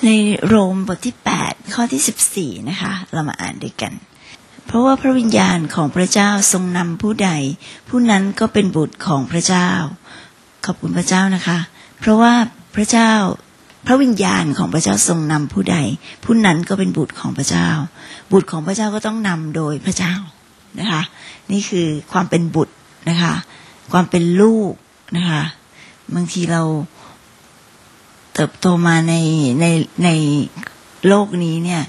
ในโรมบทที่8ข้อที่14นะคะเรามาอ่านด้วยกันเพราะว่าพระวิญญาณของพระเจ้าทรงนำผู้ใดผู้นั้นก็เป็นบุตรของพระเจ้าขอบคุณพระเจ้านะคะเพราะว่าพระเจ้าพระวิญญาณของพระเจ้าทรงนำผู้ใดผู้นั้นก็เป็นบุตรของพระเจ้าบุตรของพระเจ้าก็ต้องนำโดยพระเจ้านะคะนี่คือความเป็นบุตรนะคะความเป็นลูกนะคะบางทีเราเติบโตมาในโลกนี้เนี่ย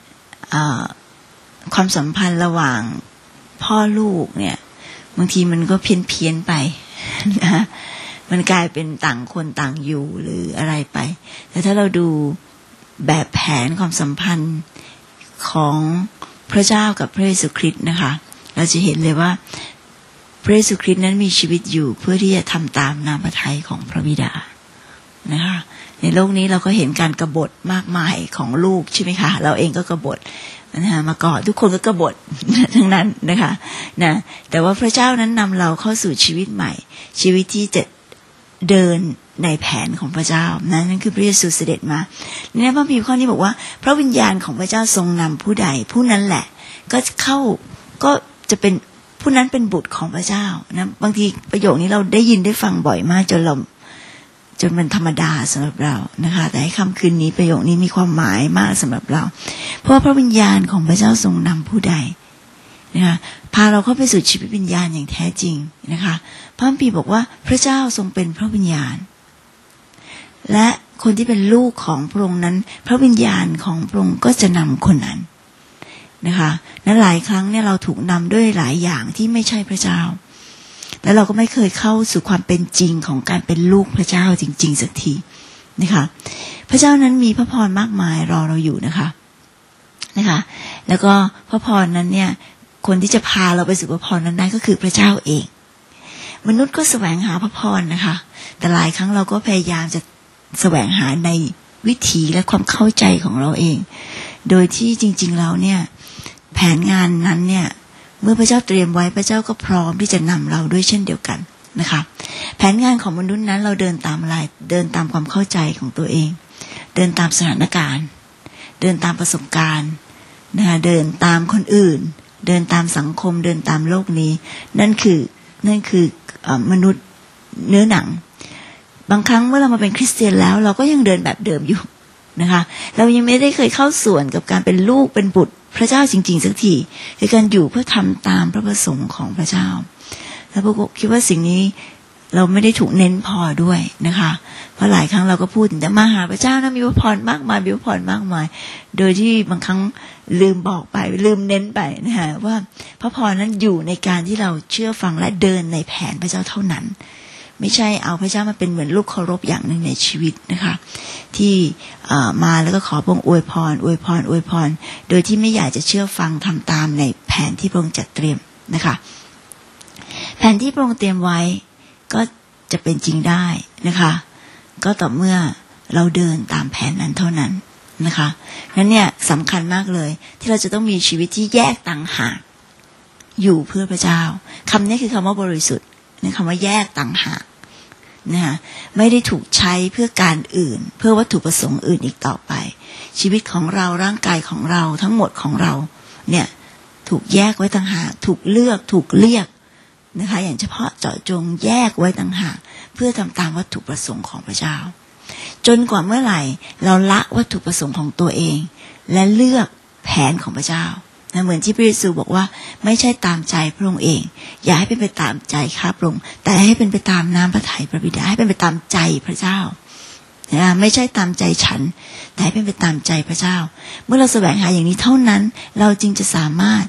ความสัมพันธ์ระหว่างพ่อลูกเนี่ยบางทีมันก็เพี้ยนไปนะมันกลายเป็นต่างคนต่างอยู่หรืออะไรไปแต่ถ้าเราดูแบบแผนความสัมพันธ์ของพระเจ้ากับพระเยซูคริสต์นะคะเราจะเห็นเลยว่าพระเยซูคริสต์นั้นมีชีวิตอยู่เพื่อที่จะทำตามน้ำพระทัยของพระบิดานะคะในโลกนี้เราก็เห็นการกบฏมากมายของลูกใช่ไหมคะเราเองก็กบฏนะคะมาก่อนทุกคนก็กบฏทั้งนั้นนะคะนะแต่ว่าพระเจ้านั้นนำเราเข้าสู่ชีวิตใหม่ชีวิตที่จะเดินในแผนของพระเจ้านั่นคือพระเยซูเสด็จมาในพระคัมภีร์ข้อนี้บอกว่าพระวิญญาณของพระเจ้าทรงนำผู้ใดผู้นั้นแหละก็จะเป็นผู้นั้นเป็นบุตรของพระเจ้านะบางทีประโยคนี้เราได้ยินได้ฟังบ่อยมากจนมันธรรมดาสำหรับเรานะคะแต่ให้ค่ำคืนนี้ประโยคนี้มีความหมายมากสำหรับเราเพราะพระวิญญาณของพระเจ้าทรงนำผู้ใดนะคะพาเราเข้าไปสู่ชีวิตวิญญาณอย่างแท้จริงนะคะพระคัมภีร์บอกว่าพระเจ้าทรงเป็นพระวิญญาณและคนที่เป็นลูกของพระองค์นั้นพระวิญญาณของพระองค์ก็จะนำคนนั้นนะคะและหลายครั้งเนี่ยเราถูกนำด้วยหลายอย่างที่ไม่ใช่พระเจ้าแล้วเราก็ไม่เคยเข้าสู่ความเป็นจริงของการเป็นลูกพระเจ้าจริงๆสักทีนะคะพระเจ้านั้นมีพระพรมากมายรอเราอยู่นะคะแล้วก็พระพรนั้นเนี่ยคนที่จะพาเราไปสู่พระพรนั้นได้ก็คือพระเจ้าเองมนุษย์ก็แสวงหาพระพรนะคะแต่หลายครั้งเราก็พยายามจะแสวงหาในวิถีและความเข้าใจของเราเองโดยที่จริงๆแล้วเนี่ยแผนงานนั้นเนี่ยเมื่อพระเจ้าเตรียมไว้พระเจ้าก็พร้อมที่จะนำเราด้วยเช่นเดียวกันนะคะแผนงานของมนุษย์นั้นเราเดินตามอะไรเดินตามความเข้าใจของตัวเองเดินตามสถานการณ์เดินตามประสบการณ์นะคะเดินตามคนอื่นเดินตามสังคมเดินตามโลกนี้นั่นคือมนุษย์เนื้อหนังบางครั้งเมื่อเรามาเป็นคริสเตียนแล้วเราก็ยังเดินแบบเดิมอยู่นะคะเรายังไม่ได้เคยเข้าส่วนกับการเป็นลูกเป็นบุตรพระเจ้าจริงๆสักทีคือการอยู่เพื่อทำตามพระประสงค์ของพระเจ้าแล้วพวกคิดว่าสิ่งนี้เราไม่ได้ถูกเน้นพอด้วยนะคะเพราะหลายครั้งเราก็พูดแต่มาหาพระเจ้านะมีพระพรมากมายมีพระพรมากมายโดยที่บางครั้งลืมบอกไปลืมเน้นไปนะคะว่าพระพรนั้นอยู่ในการที่เราเชื่อฟังและเดินในแผนพระเจ้าเท่านั้นไม่ใช่เอาพระเจ้ามาเป็นเหมือนลูกเคารพอย่างหนึ่งในชีวิตนะคะที่มาแล้วก็ขอพระองค์อวยพรโดยที่ไม่อยากจะเชื่อฟังทำตามในแผนที่พระองค์จัดเตรียมนะคะแผนที่พระองค์เตรียมไว้ก็จะเป็นจริงได้นะคะก็ต่อเมื่อเราเดินตามแผนนั้นเท่านั้นนะคะนั้นเนี่ยสำคัญมากเลยที่เราจะต้องมีชีวิตที่แยกต่างหากอยู่เพื่อพระเจ้าคำนี้คือคำว่าบริสุทธิ์คำว่าแยกต่างหากนะคะไม่ได้ถูกใช้เพื่อการอื่นเพื่อวัตถุประสงค์อื่นอีกต่อไปชีวิตของเราร่างกายของเราทั้งหมดของเราเนี่ยถูกแยกไว้ต่างหากถูกเลือกถูกเรียกนะคะอย่างเฉพาะเจาะจงแยกไว้ต่างหากเพื่อทำตามวัตถุประสงค์ของพระเจ้าจนกว่าเมื่อไหร่เราละวัตถุประสงค์ของตัวเองและเลือกแผนของพระเจ้าเหมือนที่พระเยซูบอกว่าไม่ใช่ตามใจพระองค์เองอย่าให้เป็นไปตามใจข้าพระองค์แต่ให้เป็นไปตามน้ำพระทัยพระบิดาให้เป็นไปตามใจพระเจ้าไม่ใช่ตามใจฉันแต่ให้เป็นไปตามใจพระเจ้าเมื่อเราแสวงหาอย่างนี้เท่านั้นเราจึงจะสามารถ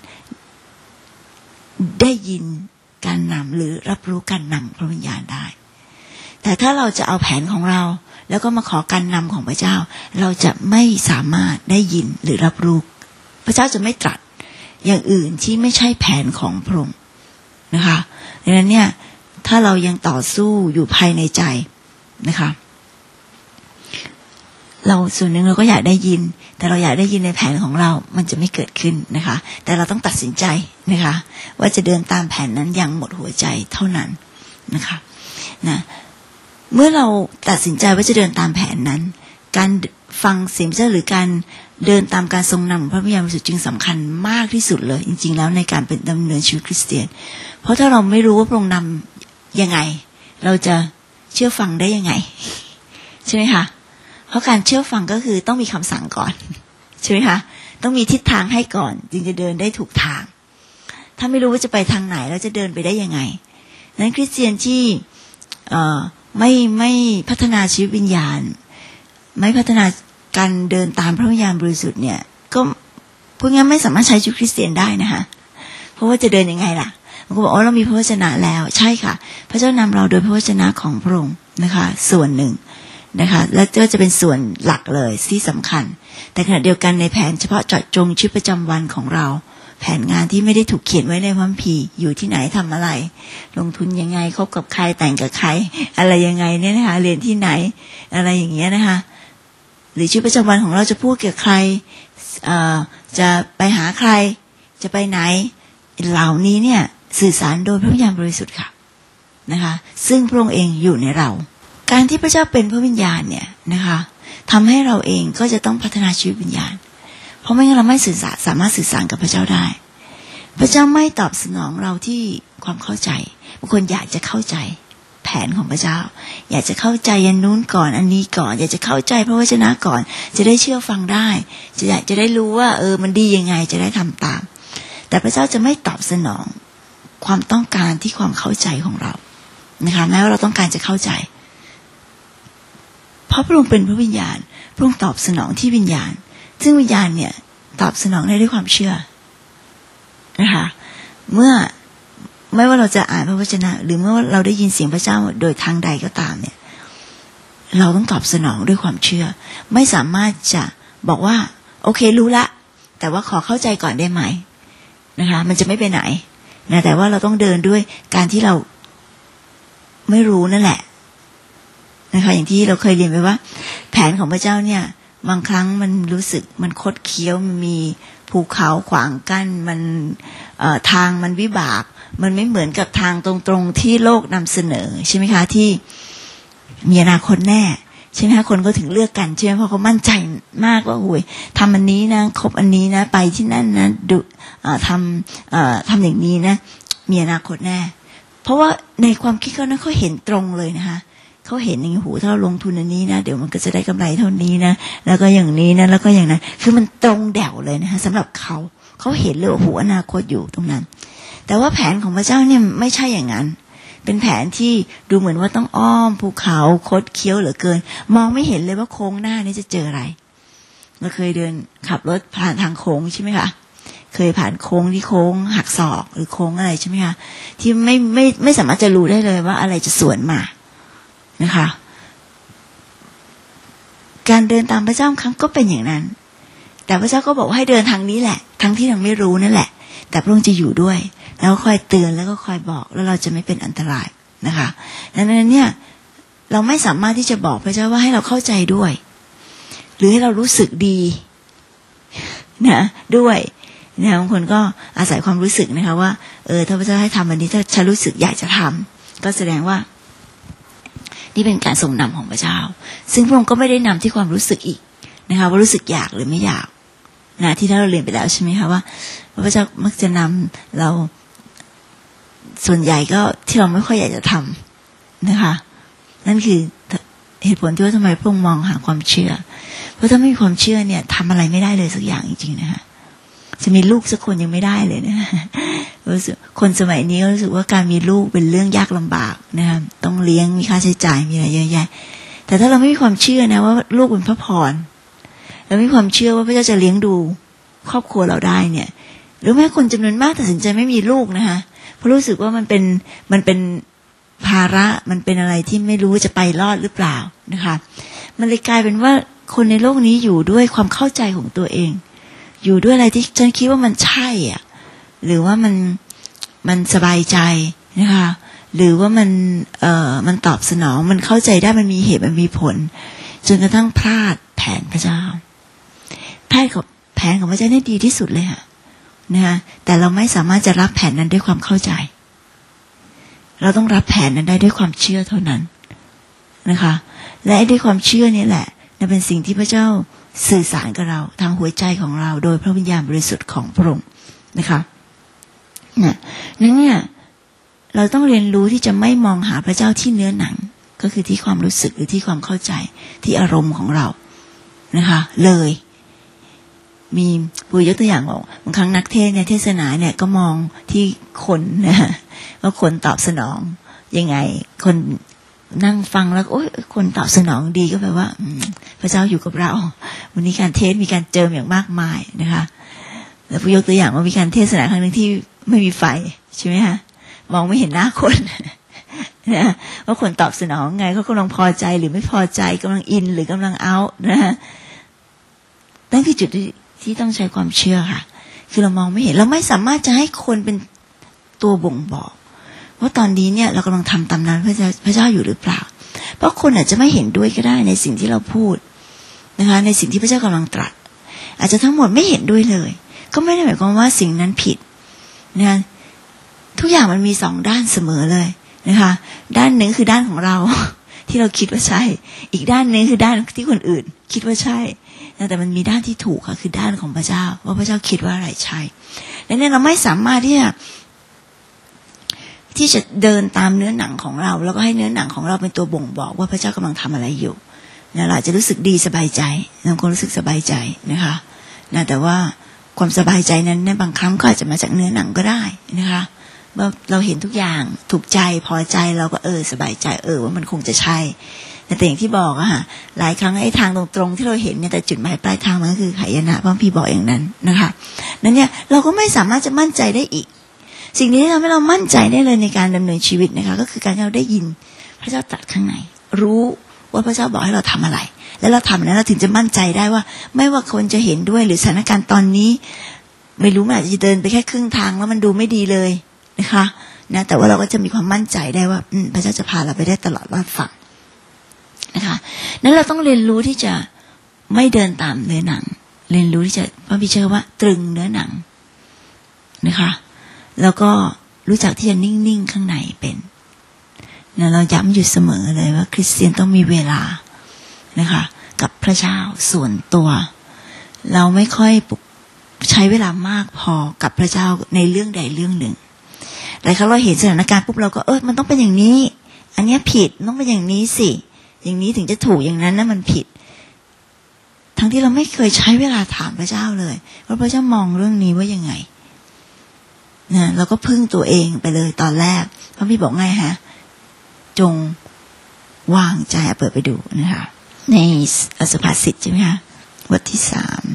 ได้ยินการนำหรือรับรู้การนำพระวิญญาณได้แต่ถ้าเราจะเอาแผนของเราแล้วก็มาขอการนำของพระเจ้าเราจะไม่สามารถได้ยินหรือรับรู้พระเจ้าจะไม่ตรัสอย่างอื่นที่ไม่ใช่แผนของพระองค์นะคะดังนั้นเนี่ยถ้าเรายังต่อสู้อยู่ภายในใจนะคะเราส่วนหนึ่งเราก็อยากได้ยินแต่เราอยากได้ยินในแผนของเรามันจะไม่เกิดขึ้นนะคะแต่เราต้องตัดสินใจนะคะว่าจะเดินตามแผนนั้นอย่างหมดหัวใจเท่านั้นนะคะเมื่อเราตัดสินใจว่าจะเดินตามแผนนั้นการฟังเสียงพระเจ้าหรือการเดินตามการทรงนำของพระวิญญาณบริสุทธิ์จึงสำคัญมากที่สุดเลยจริงๆแล้วในการเป็นดำเนินชีวิตคริสเตียนเพราะถ้าเราไม่รู้ว่าพระองค์นำยังไงเราจะเชื่อฟังได้ยังไงใช่ไหมคะเพราะการเชื่อฟังก็คือต้องมีคำสั่งก่อนใช่ไหมคะต้องมีทิศทางให้ก่อนจึงจะเดินได้ถูกทางถ้าไม่รู้ว่าจะไปทางไหนเราจะเดินไปได้ยังไงนั้นคริสเตียนที่ไม่พัฒนาชีวิตวิญญาณไม่พัฒนาการเดินตามพระวิญญาณบริสุทธิ์เนี่ยก็พวกนี้ไม่สามารถใช้ชีวิตคริสเตียนได้นะคะเพราะว่าจะเดินยังไงล่ะบางคนบอกเรามีพระวจนะแล้วใช่ค่ะพระเจ้านำเราโดยพระวจนะของพระองค์นะคะส่วนหนึ่งนะคะและก็จะเป็นส่วนหลักเลยที่สำคัญแต่ขณะเดียวกันในแผนเฉพาะเจาะจงชีวิตประจำวันของเราแผนงานที่ไม่ได้ถูกเขียนไว้ในพระคัมภีร์อยู่ที่ไหนทำอะไรลงทุนยังไงคบกับใครแต่งกับใครอะไรยังไงเนี่ยนะคะเรียนที่ไหนอะไรอย่างเงี้ยนะคะหรือชีวิตประจำวันของเราจะพูดกับใครจะไปหาใครจะไปไหนเหล่านี้เนี่ยสื่อสารโดยพระวิญญาณบริสุทธิ์ค่ะนะคะซึ่งพระองค์เองอยู่ในเราการที่พระเจ้าเป็นพระวิญญาณเนี่ยนะคะทำให้เราเองก็จะต้องพัฒนาชีวิตวิญญาณเพราะไม่งั้นเราไม่สามารถสื่อสารกับพระเจ้าได้พระเจ้าไม่ตอบสนองเราที่ความเข้าใจบางคนอยากจะเข้าใจแผนของพระเจ้าอยากจะเข้าใจอันนู้นก่อนอันนี้ก่อนอยากจะเข้าใจพระวจนะก่อนจะได้เชื่อฟังได้จะได้รู้ว่ามันดียังไงจะได้ทำตามแต่พระเจ้าจะไม่ตอบสนองความต้องการที่ความเข้าใจของเรานะคะแม้ว่าเราต้องการจะเข้าใจเพราะพระองค์เป็นพระวิญญาณพระองค์ตอบสนองที่วิญญาณซึ่งวิญญาณเนี่ยตอบสนองได้ด้วยความเชื่อนะคะเมื่อไม่ว่าเราจะอ่านพระวจนะหรือเมื่อเราได้ยินเสียงพระเจ้าโดยทางใดก็ตามเนี่ยเราต้องตอบสนองด้วยความเชื่อไม่สามารถจะบอกว่าโอเครู้ละแต่ว่าขอเข้าใจก่อนได้ไหมนะคะมันจะไม่ไปไหนนะแต่ว่าเราต้องเดินด้วยการที่เราไม่รู้นั่นแหละนะคะอย่างที่เราเคยเรียนไปว่าแผนของพระเจ้าเนี่ยบางครั้งมันรู้สึกมันคดเคี้ยวมันมีภูเขาขวางกั้นมันทางมันวิบากมันไม่เหมือนกับทางตรงๆที่โลกนำเสนอใช่ไหมคะที่มีอนาคตแน่ใช่ไหมคะคนก็ถึงเลือกกันใช่ไหมเพราะเขามั่นใจมากว่าโอ้ยทำอันนี้นะครบอันนี้นะไปที่นั่นนะดูทำอย่างนี้นะมีอนาคตแน่เพราะว่าในความคิดเขานั้นเขาเห็นตรงเลยนะคะเขาเห็นอย่างหูถ้าเราลงทุนอันนี้นะเดี๋ยวมันก็จะได้กำไรเท่านี้นะแล้วก็อย่างนี้นะแล้วก็อย่างนั้นคือมันตรงแด่วเลยนะคะสำหรับเขาเห็นเลยว่าหูอนาคตอยู่ตรงนั้นแต่ว่าแผนของพระเจ้าเนี่ยไม่ใช่อย่างนั้นเป็นแผนที่ดูเหมือนว่าต้องอ้อมภูเขาคดเคี้ยวเหลือเกินมองไม่เห็นเลยว่าโค้งหน้านี้จะเจออะไรเราเคยเดินขับรถผ่านทางโค้งใช่ไหมคะเคยผ่านโค้งที่โค้งหักศอกหรือโค้งอะไรใช่ไหมคะที่ไม่สามารถจะรู้ได้เลยว่าอะไรจะสวนมานะคะการเดินตามพระเจ้าครั้งก็เป็นอย่างนั้นแต่พระเจ้าก็บอกว่าให้เดินทางนี้แหละทั้งที่ยังไม่รู้นั่นแหละแต่พระองค์จะอยู่ด้วยแล้วคอยเตือนแล้วก็คอยบอกแล้วเราจะไม่เป็นอันตรายนะคะดังนั้นเนี่ยเราไม่สามารถที่จะบอกพระเจ้าว่าให้เราเข้าใจด้วยหรือให้เรารู้สึกดีนะด้วยนะบางคนก็อาศัยความรู้สึกนะคะว่าถ้าพระเจ้าให้ทำอันนี้ถ้าฉันรู้สึกอยากจะทำก็แสดงว่านี่เป็นการทรงนำของพระเจ้าซึ่งพระองค์ก็ไม่ได้นำที่ความรู้สึกอีกนะคะว่ารู้สึกอยากหรือไม่อยากนะที่เราเรียนไปแล้วใช่ไหมคะว่าพระเจ้ามักจะนำเราส่วนใหญ่ก็ที่เราไม่ค่อยอยากจะทำนะคะนั่นคือเหตุผลที่ว่าทำไมพระองค์มองหาความเชื่อเพราะถ้าไม่มีความเชื่อเนี่ยทำอะไรไม่ได้เลยสักอย่างจริงๆนะคะจะมีลูกสักคนยังไม่ได้เลยนะคนสมัยนี้ก็รู้สึกว่าการมีลูกเป็นเรื่องยากลำบากนะคะต้องเลี้ยงมีค่าใช้จ่ายมีอะไรเยอะแยะแต่ถ้าเราไม่มีความเชื่อนะว่าลูกเป็นพระพรเราไม่มีความเชื่อว่าพระเจ้าจะเลี้ยงดูครอบครัวเราได้เนี่ยหรือแม้คนจำนวนมากตัดสินใจไม่มีลูกนะคะเพราะรู้สึกว่ามันเป็นภาระมันเป็นอะไรที่ไม่รู้จะไปรอดหรือเปล่านะคะมันเลยกลายเป็นว่าคนในโลกนี้อยู่ด้วยความเข้าใจของตัวเองอยู่ด้วยอะไรที่ฉันคิดว่ามันใช่อ่ะหรือว่ามันสบายใจนะคะหรือว่ามันตอบสนองมันเข้าใจได้มันมีเหตุมันมีผลจนกระทั่งพลาดแผนพระเจ้าแผนของพระเจ้านี่ดีที่สุดเลยค่ะนะคะแต่เราไม่สามารถจะรับแผนนั้นด้วยความเข้าใจเราต้องรับแผนนั้นได้ด้วยความเชื่อเท่านั้นนะคะและด้วยความเชื่อนี่แหละในนั่นเป็นสิ่งที่พระเจ้าสื่อสารกับเราทางหัวใจของเราโดยพระวิญญาณบริสุทธิ์ของพระองค์นะคะนั่นเนี่ยเราต้องเรียนรู้ที่จะไม่มองหาพระเจ้าที่เนื้อหนังก็คือที่ความรู้สึกหรือที่ความเข้าใจที่อารมณ์ของเรานะคะเลยมีผู้ยกตัวอย่างบอกบางครั้งนักเทศเนี่ยเทศนาเนี่ยก็มองที่คนนะว่าคนตอบสนองยังไงคนนั่งฟังแล้วโอ้ยคนตอบสนองดีก็แปลว่าพระเจ้าอยู่กับเราวันนี้การเทศมีการเจิมอย่างมากมายนะคะแล้วผู้ยกตัวอย่างว่ามีการเทศนาครั้งนึงที่ไม่มีไฟใช่ไหมคะมองไม่เห็นหน้าคนนะว่าคนตอบสนองไงเขากำลังพอใจหรือไม่พอใจกำลังอินหรือกำลังเอานะนั่นคือจุดที่ต้องใช้ความเชื่อค่ะคือเรามองไม่เห็นเราไม่สามารถจะให้คนเป็นตัวบ่งบอกว่าตอนนี้เนี่ยเรากำลังทำตามนั้นพระเจ้าอยู่หรือเปล่าเพราะคนอาจจะไม่เห็นด้วยก็ได้ในสิ่งที่เราพูดนะคะในสิ่งที่พระเจ้ากำลังตรัสอาจจะทั้งหมดไม่เห็นด้วยเลยก็ไม่ได้หมายความว่าสิ่งนั้นผิดนะทุกอย่างมันมีสองด้านเสมอเลยนะคะด้านหนึ่งคือด้านของเราที่เราคิดว่าใช่อีกด้านนึงคือด้านที่คนอื่นคิดว่าใช่แต่มันมีด้านที่ถูกค่ะคือด้านของพระเจ้าว่าพระเจ้าคิดว่าอะไรใช่ดังนั้นเราไม่สามารถที่จะเดินตามเนื้อหนังของเราแล้วก็ให้เนื้อหนังของเราเป็นตัวบ่งบอกว่าพระเจ้ากำลังทำอะไรอยู่นะเราจะรู้สึกดีสบายใจบางคนรู้สึกสบายใจนะคะนะแต่ว่าความสบายใจนั้นในบางครั้งก็อาจจะมาจากเนื้อหนังก็ได้นะคะเราเห็นทุกอย่างถูกใจพอใจเราก็สบายใจว่ามันคงจะใช่แต่อย่างที่บอกอะค่ะหลายครั้งไอ้ทางตรงๆที่เราเห็นเนี่ยแต่จุดหมายปลายทางมันก็คือหายนะพระพี่บอกอย่างนั้นนะคะนั้นเนี่ยเราก็ไม่สามารถจะมั่นใจได้อีกสิ่งนี้ทำให้เรามั่นใจได้เลยในการดำเนินชีวิตนะคะก็คือการที่เราได้ยินพระเจ้าตรัสข้างในรู้ว่าพระเจ้าบอกให้เราทำอะไรแล้วเราทำนั้นเราถึงจะมั่นใจได้ว่าไม่ว่าคนจะเห็นด้วยหรือสถานการณ์ตอนนี้ไม่รู้มันอาจจะเดินไปแค่ครึ่งทางแล้วมันดูไม่ดีเลยนะคะนะแต่ว่าเราก็จะมีความมั่นใจได้ว่าพระเจ้าจะพาเราไปได้ตลอดรอดฝั่งนะคะนั้นเราต้องเรียนรู้ที่จะไม่เดินตามเนื้อหนังเรียนรู้ที่จะพระบิดาว่าตรึงเนื้อหนังนะคะแล้วก็รู้จักที่จะนิ่งๆข้างในเป็นนะเราย้ำอยู่เสมอเลยว่าคริสเตียนต้องมีเวลานะคะกับพระเจ้าส่วนตัวเราไม่ค่อยใช้เวลามากพอกับพระเจ้าในเรื่องใดเรื่องหนึ่งหลายครั้งเราเห็นสถานการณ์ปุ๊บเราก็มันต้องเป็นอย่างนี้อันนี้ผิดต้องเป็นอย่างนี้สิอย่างนี้ถึงจะถูกอย่างนั้นนะมันผิดทั้งที่เราไม่เคยใช้เวลาถามพระเจ้าเลยว่าพระเจ้ามองเรื่องนี้ว่ายังไงนะเราก็พึ่งตัวเองไปเลยตอนแรกพระพี่บอกไงฮะจงวางใจเปิดไปดูนะคะในสุภาษิตใช่ไหมคะบทที่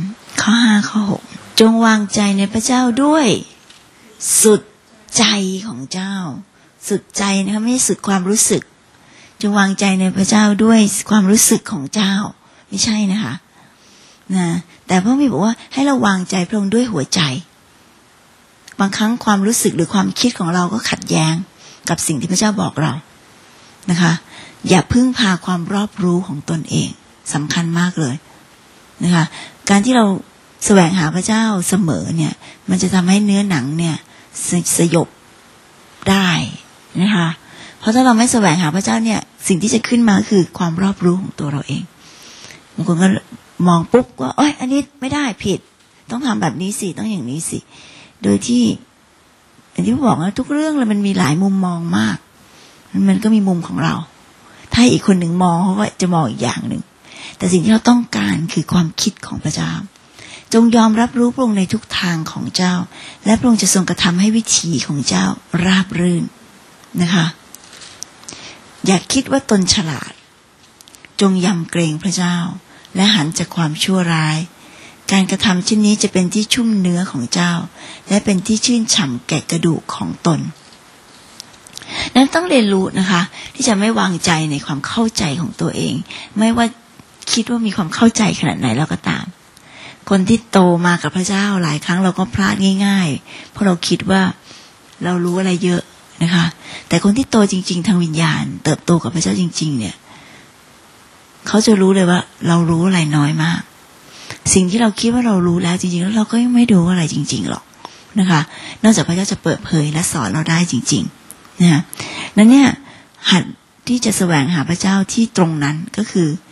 3ข้อ5ข้อ6จงวางใจในพระเจ้าด้วยสุดใจของเจ้าสุดใจนะคะไม่ใช่สุดความรู้สึกจงวางใจในพระเจ้าด้วยความรู้สึกของเจ้าไม่ใช่นะคะนะแต่พระพี่บอกว่าให้เราวางใจพระองค์ด้วยหัวใจบางครั้งความรู้สึกหรือความคิดของเราก็ขัดแย้งกับสิ่งที่พระเจ้าบอกเรานะคะอย่าพึ่งพาความรอบรู้ของตนเองสำคัญมากเลยนะคะการที่เราแสวงหาพระเจ้าเสมอเนี่ยมันจะทำให้เนื้อหนังเนี่ยสยบได้นะคะเพราะถ้าเราไม่แสวงหาพระเจ้าเนี่ยสิ่งที่จะขึ้นมาคือความรอบรู้ของตัวเราเองบางคนก็มองปุ๊บว่าอันนี้ไม่ได้ผิดต้องทำแบบนี้สิต้องอย่างนี้สิโดยที่อย่างที่บอกนะทุกเรื่องเลยมันมีหลายมุมมองมากมันก็มีมุมของเราถ้าอีกคนหนึ่งมองเขาก็จะมองอีกอย่างหนึ่งแต่สิ่งที่เราต้องการคือความคิดของพระเจ้าจงยอมรับรู้พระองค์ในทุกทางของเจ้าและพระองค์จะทรงกระทำให้วิถีของเจ้าราบรื่นนะคะอย่าคิดว่าตนฉลาดจงยำเกรงพระเจ้าและหันจากความชั่วร้ายการกระทำเช่นนี้จะเป็นที่ชุ่มเนื้อของเจ้าและเป็นที่ชื่นฉ่ำแก่กระดูกของตนนั้นต้องเรียนรู้นะคะที่จะไม่วางใจในความเข้าใจของตัวเองไม่ว่าคิดว่ามีความเข้าใจขนาดไหนแล้วก็ตามคนที่โตมากับพระเจ้าหลายครั้งเราก็พลาดง่ายๆเพราะเราคิดว่าเรารู้อะไรเยอะนะคะแต่คนที่โตจริงๆทางวิญญาณเติบโตกับพระเจ้าจริงๆเนี่ยเขาจะรู้เลยว่าเรารู้อะไรน้อยมากสิ่งที่เราคิดว่าเรารู้แล้วจริงๆแล้วเราก็ยังไม่รู้อะไรจริงๆหรอกนะคะนอกจากพระเจ้าจะเปิดเผยและสอนเราได้จริงๆนะนั้นเนี่ยหัดที่จะแสวงหาพระเจ้าที่ตรงนั้นก็คือ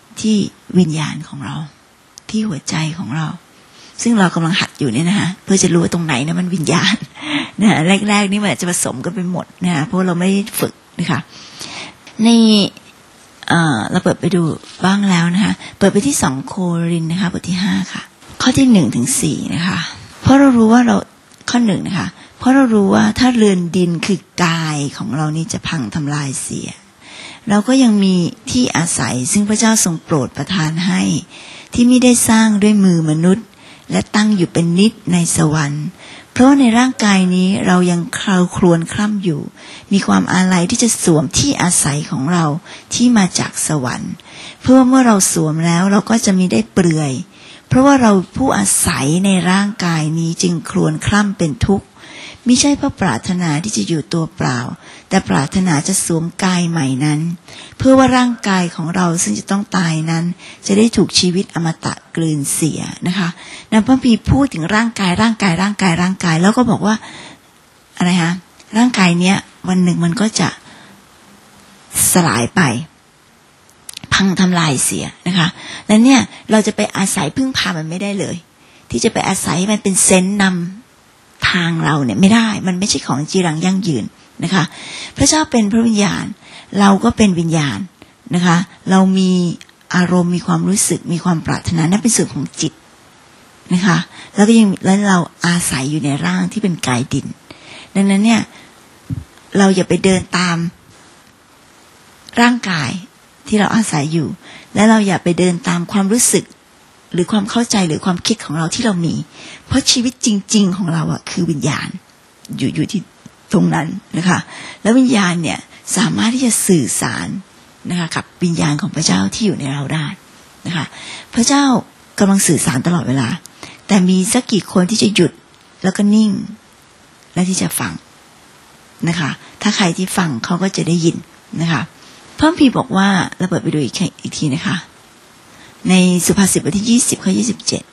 ที่วิญญาณของเราที่หัวใจของเราซึ่งเรากำลังหัดอยู่เนี่ยนะคะเพื่อจะรู้ว่าตรงไหนนะมันวิญญาณนะแรกๆนี่มันจะผสมกันไปหมดนะเพราะเราไม่ได้ฝึกนะคะนี่เราเปิดไปดูบ้างแล้วนะคะเปิดไปที่2โครินธ์นะคะบทที่5ค่ะข้อที่1ถึง4นะคะเพราะเรารู้ว่าเราข้อ1นะคะเพราะเรารู้ว่าถ้าเรือนดินคือกายของเรานี่จะพังทำลายเสียเราก็ยังมีที่อาศัยซึ่งพระเจ้าทรงโปรดประทานให้ที่ไม่ได้สร้างด้วยมือมนุษย์และตั้งอยู่เป็นนิจในสวรรค์เพราะในร่างกายนี้เรายังคลาครวญคล่ำอยู่มีความอาลัยที่จะสวมที่อาศัยของเราที่มาจากสวรรค์เพื่อเมื่อเราสวมแล้วเราก็จะมิได้เปลือยเพราะว่าเราผู้อาศัยในร่างกายนี้จึงครวญคล่ำเป็นทุกข์มิใช่เพราะปรารถนาที่จะอยู่ตัวเปล่าแต่ปรารถนาจะสวมกายใหม่นั้นเพื่อว่าร่างกายของเราซึ่งจะต้องตายนั้นจะได้ถูกชีวิตอมตะกลืนเสียนะคะพระคัมภีร์พูดถึงร่างกายแล้วก็บอกว่าอะไรฮะร่างกายเนี้ยวันหนึ่งมันก็จะสลายไปพังทำลายเสียนะคะและเนี่ยเราจะไปอาศัยพึ่งพามันไม่ได้เลยที่จะไปอาศัยมันเป็นเซนส์นำทางเราเนี่ยไม่ได้มันไม่ใช่ของจีรังยั่งยืนนะคะพระเจ้าเป็นพระวิญญาณเราก็เป็นวิญญาณนะคะเรามีอารมณ์มีความรู้สึกมีความปรารถนานั่นเป็นส่วนของจิตนะคะแล้วเราอาศัยอยู่ในร่างที่เป็นกายดินดังนั้นเนี่ยเราอย่าไปเดินตามร่างกายที่เราอาศัยอยู่และเราอย่าไปเดินตามความรู้สึกหรือความเข้าใจหรือความคิดของเราที่เรามีเพราะชีวิตจริงๆของเราอะคือวิญญาณอยู่ที่ตรงนั้นนะคะแล้ววิญญาณเนี่ยสามารถที่จะสื่อสารนะคะกับวิญญาณของพระเจ้าที่อยู่ในเราได้นะคะพระเจ้ากำลังสื่อสารตลอดเวลาแต่มีสักกี่คนที่จะหยุดแล้วก็นิ่งและที่จะฟังนะคะถ้าใครที่ฟังเขาก็จะได้ยินนะคะพระคัมภีร์บอกว่าเราเปิดไปดูอีกทีนะคะในสุภาษิตบทที่20ข้อ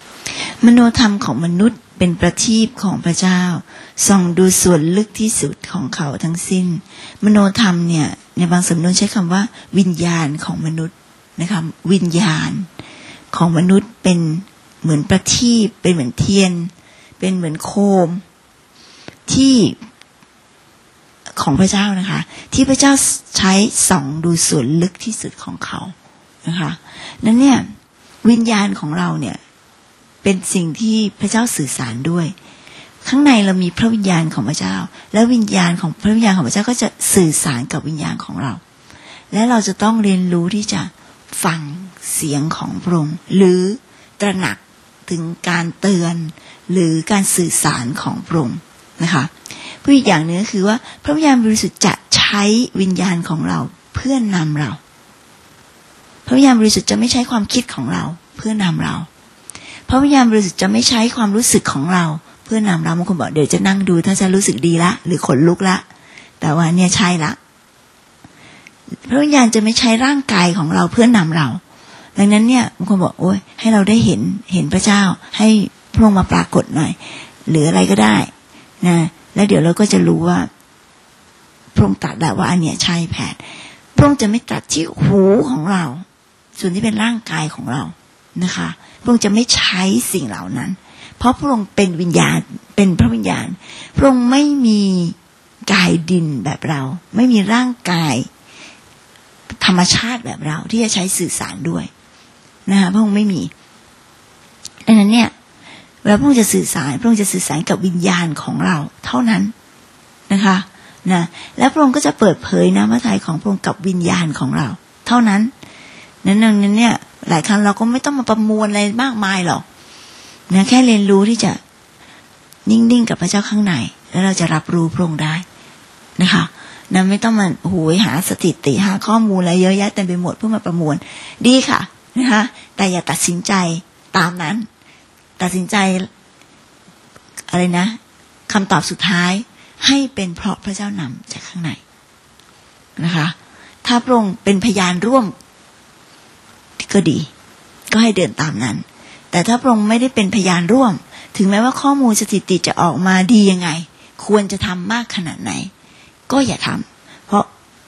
27มโนธรรมของมนุษย์เป็นประทีปของพระเจ้าส่องดูส่วนลึกที่สุดของเขาทั้งสิ้นมโนธรรมเนี่ยในบางสำนวนใช้คำว่าวิญญาณของมนุษย์นะคะวิญญาณของมนุษย์เป็นเหมือนประทีปเป็นเหมือนเทียนเป็นเหมือนโคมที่ของพระเจ้านะคะที่พระเจ้าใช้ส่องดูส่วนลึกที่สุดของเขานะคะนั้นเนี่ยวิญญาณของเราเนี่ยเป็นสิ่งที่พระเจ้าสื่อสารด้วยข้างในเรามีพระวิญญาณของพระเจ้าและวิญญาณของพระวิญญาณของพระเจ้าก็จะสื่อสารกับวิญญาณของเราและเราจะต้องเรียนรู้ที่จะฟังเสียงของพระองค์หรือตระหนักถึงการเตือนหรือการสื่อสารของพระองค์นะคะผู้อีกอย่างหนึ่งก็คือว่าพระวิญญาณบริสุทธิ์จะใช้วิญญาณของเราเพื่อนำเราพระวิญญาณบริสุทธิ์จะไม่ใช้ความคิดของเราเพื่อนำเราพระวิญญาณบริสุทธิ์จะไม่ใช้ความรู้สึกของเราเพื่อนำเราบางคนบอกเดี๋ยวจะนั่งดูถ้าจะรู้สึกดีละหรือขนลุกละแต่ว่าเนี่ยใช่ละพระวิญญาณจะไม่ใช้ร่างกายของเราเพื่อนำเราดังนั้นเนี่ยบางคนบอกโอ้ยให้เราได้เห็นพระเจ้าให้พระองค์มาปรากฏหน่อยหรืออะไรก็ได้นะแล้วเดี๋ยวเราก็จะรู้ว่าพระองค์ตรัสแล้วว่าอันเนี้ยใช่แผนพระองค์จะไม่ตรัสที่หูของเราส่วนที่เป็นร่างกายของเรานะคะพระองค์จะไม่ใช้สิ่งเหล่านั้นเพราะพระองค์เป็นวิญญาณเป็นพระวิญญาณพระองค์ไม่มีกายดินแบบเราไม่มีร่างกายธรรมชาติแบบเราที่จะใช้สื่อสารด้วยนะคะพระองค์ไม่มีดังนั้นเนี่ยเวลาพระองค์จะสื่อสารพระองค์จะสื่อสารกับวิญญาณของเราเท่านั้นนะคะนะแล้วพระองค์ก็จะเปิดเผยน้ำพระทัยของพระองค์กับวิญญาณของเราเท่านั้นนั้นเนี่ยหลายครั้งเราก็ไม่ต้องมาประมวลอะไรมากมายหรอกนะแค่เรียนรู้ที่จะนิ่งๆกับพระเจ้าข้างในแล้วเราจะรับรู้พระองค์ได้นะคะนะไม่ต้องมาหาสถิติหาข้อมูลอะไรเยอะแยะเต็มไปหมดเพื่อมาประมวลดีค่ะนะคะแต่อย่าตัดสินใจตามนั้นตัดสินใจอะไรนะคำตอบสุดท้ายให้เป็นเพราะพระเจ้านำจากข้างในนะคะถ้าพระองค์เป็นพยานร่วมก็ดีก็ให้เดินตามนั้นแต่ถ้าพระองค์ไม่ได้เป็นพยานร่วมถึงแม้ว่าข้อมูลสถิติจะออกมาดียังไงควรจะทำมากขนาดไหนก็อย่าทำเพราะ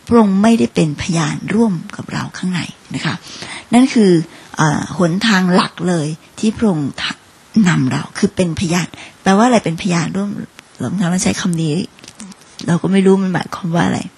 พระองค์ไม่ได้เป็นพยานร่วมกับเราข้างในนะคะนั่นคือหนทางหลักเลยที่พระองค์นำเราคือเป็นพยานแปลว่าอะไรเป็นพยานร่วมเราใช้คำนี้เราก็ไม่รู้มันหมายความว่าอะไร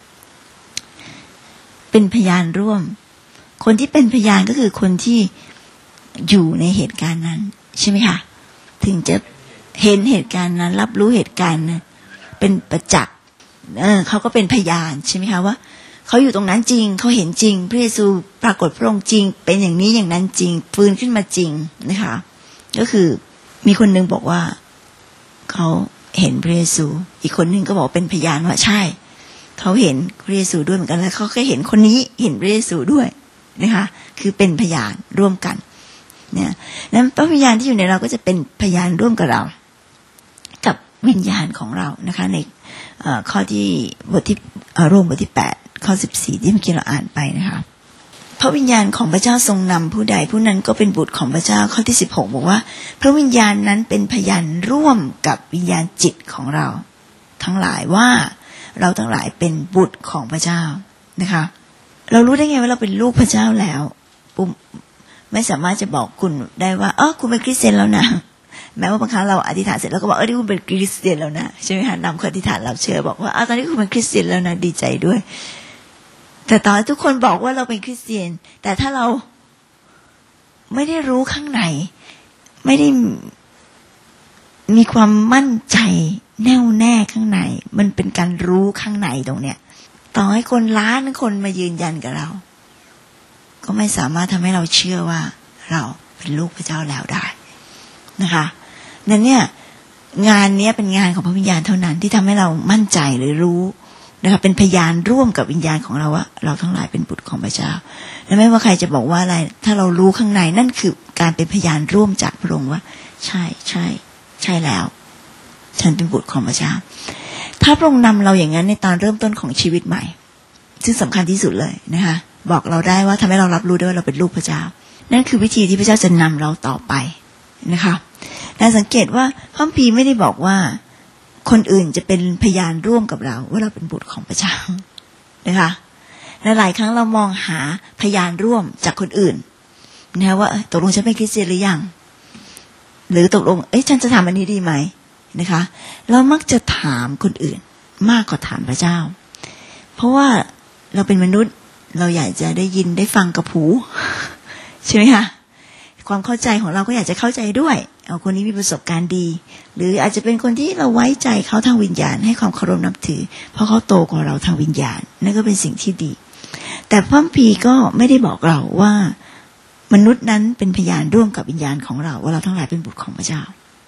เป็นพยานร่วมคนที่เป็นพยานก็คือคนที่อยู่ในเหตุการณ์นั้นใช่ไหมคะถึงจะเห็นเหตุการณ์นั้นรับรู้เหตุการณ์นั้นเป็นประจักษ์เขาก็เป็นพยานใช่ไหมคะว่าเขาอยู่ตรงนั้นจริงเขาเห็นจริงพระเยซูปรากฏพระองค์จริงเป็นอย่างนี้อย่างนั้นจริงฟื้นขึ้นมาจริงนะคะก็คือมีคนนึงบอกว่าเขาเห็นพระเยซูอีกคนนึงก็บอกเป็นพยานว่าใช่เขาเห็นพระเยซูด้วยเหมือนกันแล้วเขาก็เห็นคนนี้เห็นพระเยซูด้วยนะคะคือเป็นพยานร่วมกันเนี่ยนั้นพระวิญญาณที่อยู่ในเราก็จะเป็นพยานร่วมกับเรากับวิญญาณของเรานะคะในข้อที่บทที่โรมบทที่8ข้อ14ที่เมื่อกี้เราอ่านไปนะคะพระวิญญาณของพระเจ้าทรงนำผู้ใดผู้นั้นก็เป็นบุตรของพระเจ้าข้อที่16บอกว่าพระวิญญาณนั้นเป็นพยานร่วมกับวิญญาณจิตของเราทั้งหลายว่าเราทั้งหลายเป็นบุตรของพระเจ้านะคะเรารู้ได้ไงว่าเราเป็นลูกพระเจ้าแล้วปุ๊บไม่สามารถจะบอกคุณได้ว่าคุณเป็นคริสเตียนแล้วนะแม้ว่าบางครั้งเราอธิษฐานเสร็จแล้วก็บอกที่คุณเป็นคริสเตียนแล้วนะใช่ไหมคะนำอธิษฐานเราเชื่อบอกว่าตอนนี้คุณเป็นคริสเตียนแล้วนะดีใจด้วยแต่ตอนทุกคนบอกว่าเราเป็นคริสเตียนแต่ถ้าเราไม่ได้รู้ข้างในไม่ได้มีความมั่นใจแน่วแน่ข้างในมันเป็นการรู้ข้างในตรงเนี้ยต่อให้คนล้านคนมายืนยันกับเราก็ไม่สามารถทำให้เราเชื่อว่าเราเป็นลูกพระเจ้าแล้วได้นะคะนั่นเนี่ยงานนี้เป็นงานของพระวิญญาณเท่านั้นที่ทำให้เรามั่นใจหรือรู้นะคะเป็นพยานร่วมกับวิญญาณของเราว่าเราทั้งหลายเป็นบุตรของพระเจ้าและไม่ว่าใครจะบอกว่าอะไรถ้าเรารู้ข้างในนั่นคือการเป็นพยานร่วมจากพระองค์ว่าใช่แล้วฉันเป็นบุตรของพระเจ้าถ้าพระองค์นำเราอย่างนั้นในตอนเริ่มต้นของชีวิตใหม่ซึ่งสำคัญที่สุดเลยนะคะบอกเราได้ว่าทำให้เรารับรู้ได้ว่าเราเป็นลูกพระเจ้านั่นคือวิธีที่พระเจ้าจะนำเราต่อไปนะคะแต่สังเกตว่าพระคัมภีร์ไม่ได้บอกว่าคนอื่นจะเป็นพยานร่วมกับเราว่าเราเป็นบุตรของพระเจ้านะคะและหลายครั้งเรามองหาพยานร่วมจากคนอื่นนะว่าตกลงฉันเป็นคริสเตียนหรือยังหรือตกลงฉันจะทำอันนี้ดีไหมนะคะเรามักจะถามคนอื่นมากกว่าถามพระเจ้าเพราะว่าเราเป็นมนุษย์เราอยากจะได้ยินได้ฟังกับหูใช่ไหมคะความเข้าใจของเราก็อยากจะเข้าใจด้วยคนนี้มีประสบการณ์ดีหรืออาจจะเป็นคนที่เราไว้ใจเขาทางวิญญาณให้ความเคารพนับถือเพราะเขาโตกว่าเราทางวิญญาณนั่นก็เป็นสิ่งที่ดีแต่พระคัมภีร์ก็ไม่ได้บอกเราว่ามนุษย์นั้นเป็นพยานร่วมกับวิญญาณของเราว่าเราทั้งหลายเป็นบุตรของพระเจ้า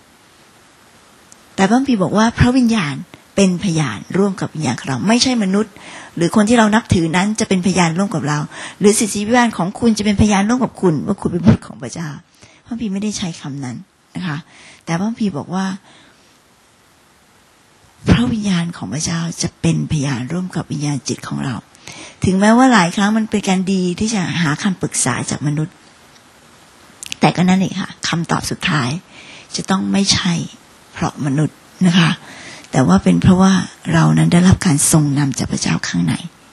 แต่พระคัมภีร์บอกว่าพระวิญญาณเป็นพยานร่วมกับวิญญาณของเราไม่ใช่มนุษย์หรือคนที่เรานับถือนั้นจะเป็นพยานร่วมกับเราหรือสิทธิพิบาลของคุณจะเป็นพยานร่วมกับคุณว่าคุณเป็นบุตรของพระเจ้าพระคัมภีร์ไม่ได้ใช้คำนั้นนะคะแต่พระคัมภีร์บอกว่าพระวิญญาณของพระเจ้าจะเป็นพยานร่วมกับวิญญาณจิตของเราถึงแม้ว่าหลายครั้งมันเป็นการดีที่จะหาคำปรึกษาจากมนุษย์แต่ก็นั่นเองค่ะคำตอบสุดท้ายจะต้องไม่ใช่เพราะมนุษย์นะคะแต่ว่าเป็นเพราะว่าเรานั้นได้รับการทรงนำจากพระเจ้าข้างใน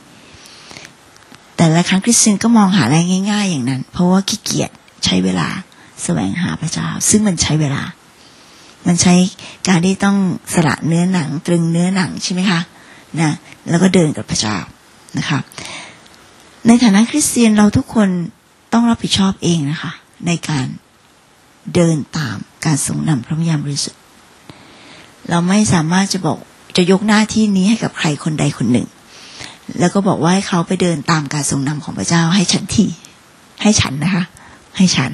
แต่ละครั้งคริสเตียนก็มองหาอะไรง่ายๆอย่างนั้นเพราะว่าขี้เกียจใช้เวลาแสวงหาพระเจ้าซึ่งมันใช้เวลามันใช้การที่ต้องสละเนื้อหนังตรึงเนื้อหนังใช่ไหมคะนะแล้วก็เดินกับพระเจ้านะคะในฐานะคริสเตียนเราทุกคนต้องรับผิดชอบเองนะคะในการเดินตามการทรงนำพระวิญญาณบริสุทธิ์เราไม่สามารถจะบอกจะยกหน้าที่นี้ให้กับใครคนใดคนหนึ่งแล้วก็บอกว่าให้เขาไปเดินตามการทรงนำของพระเจ้าให้ฉันที่ให้ฉันนะคะให้ฉัน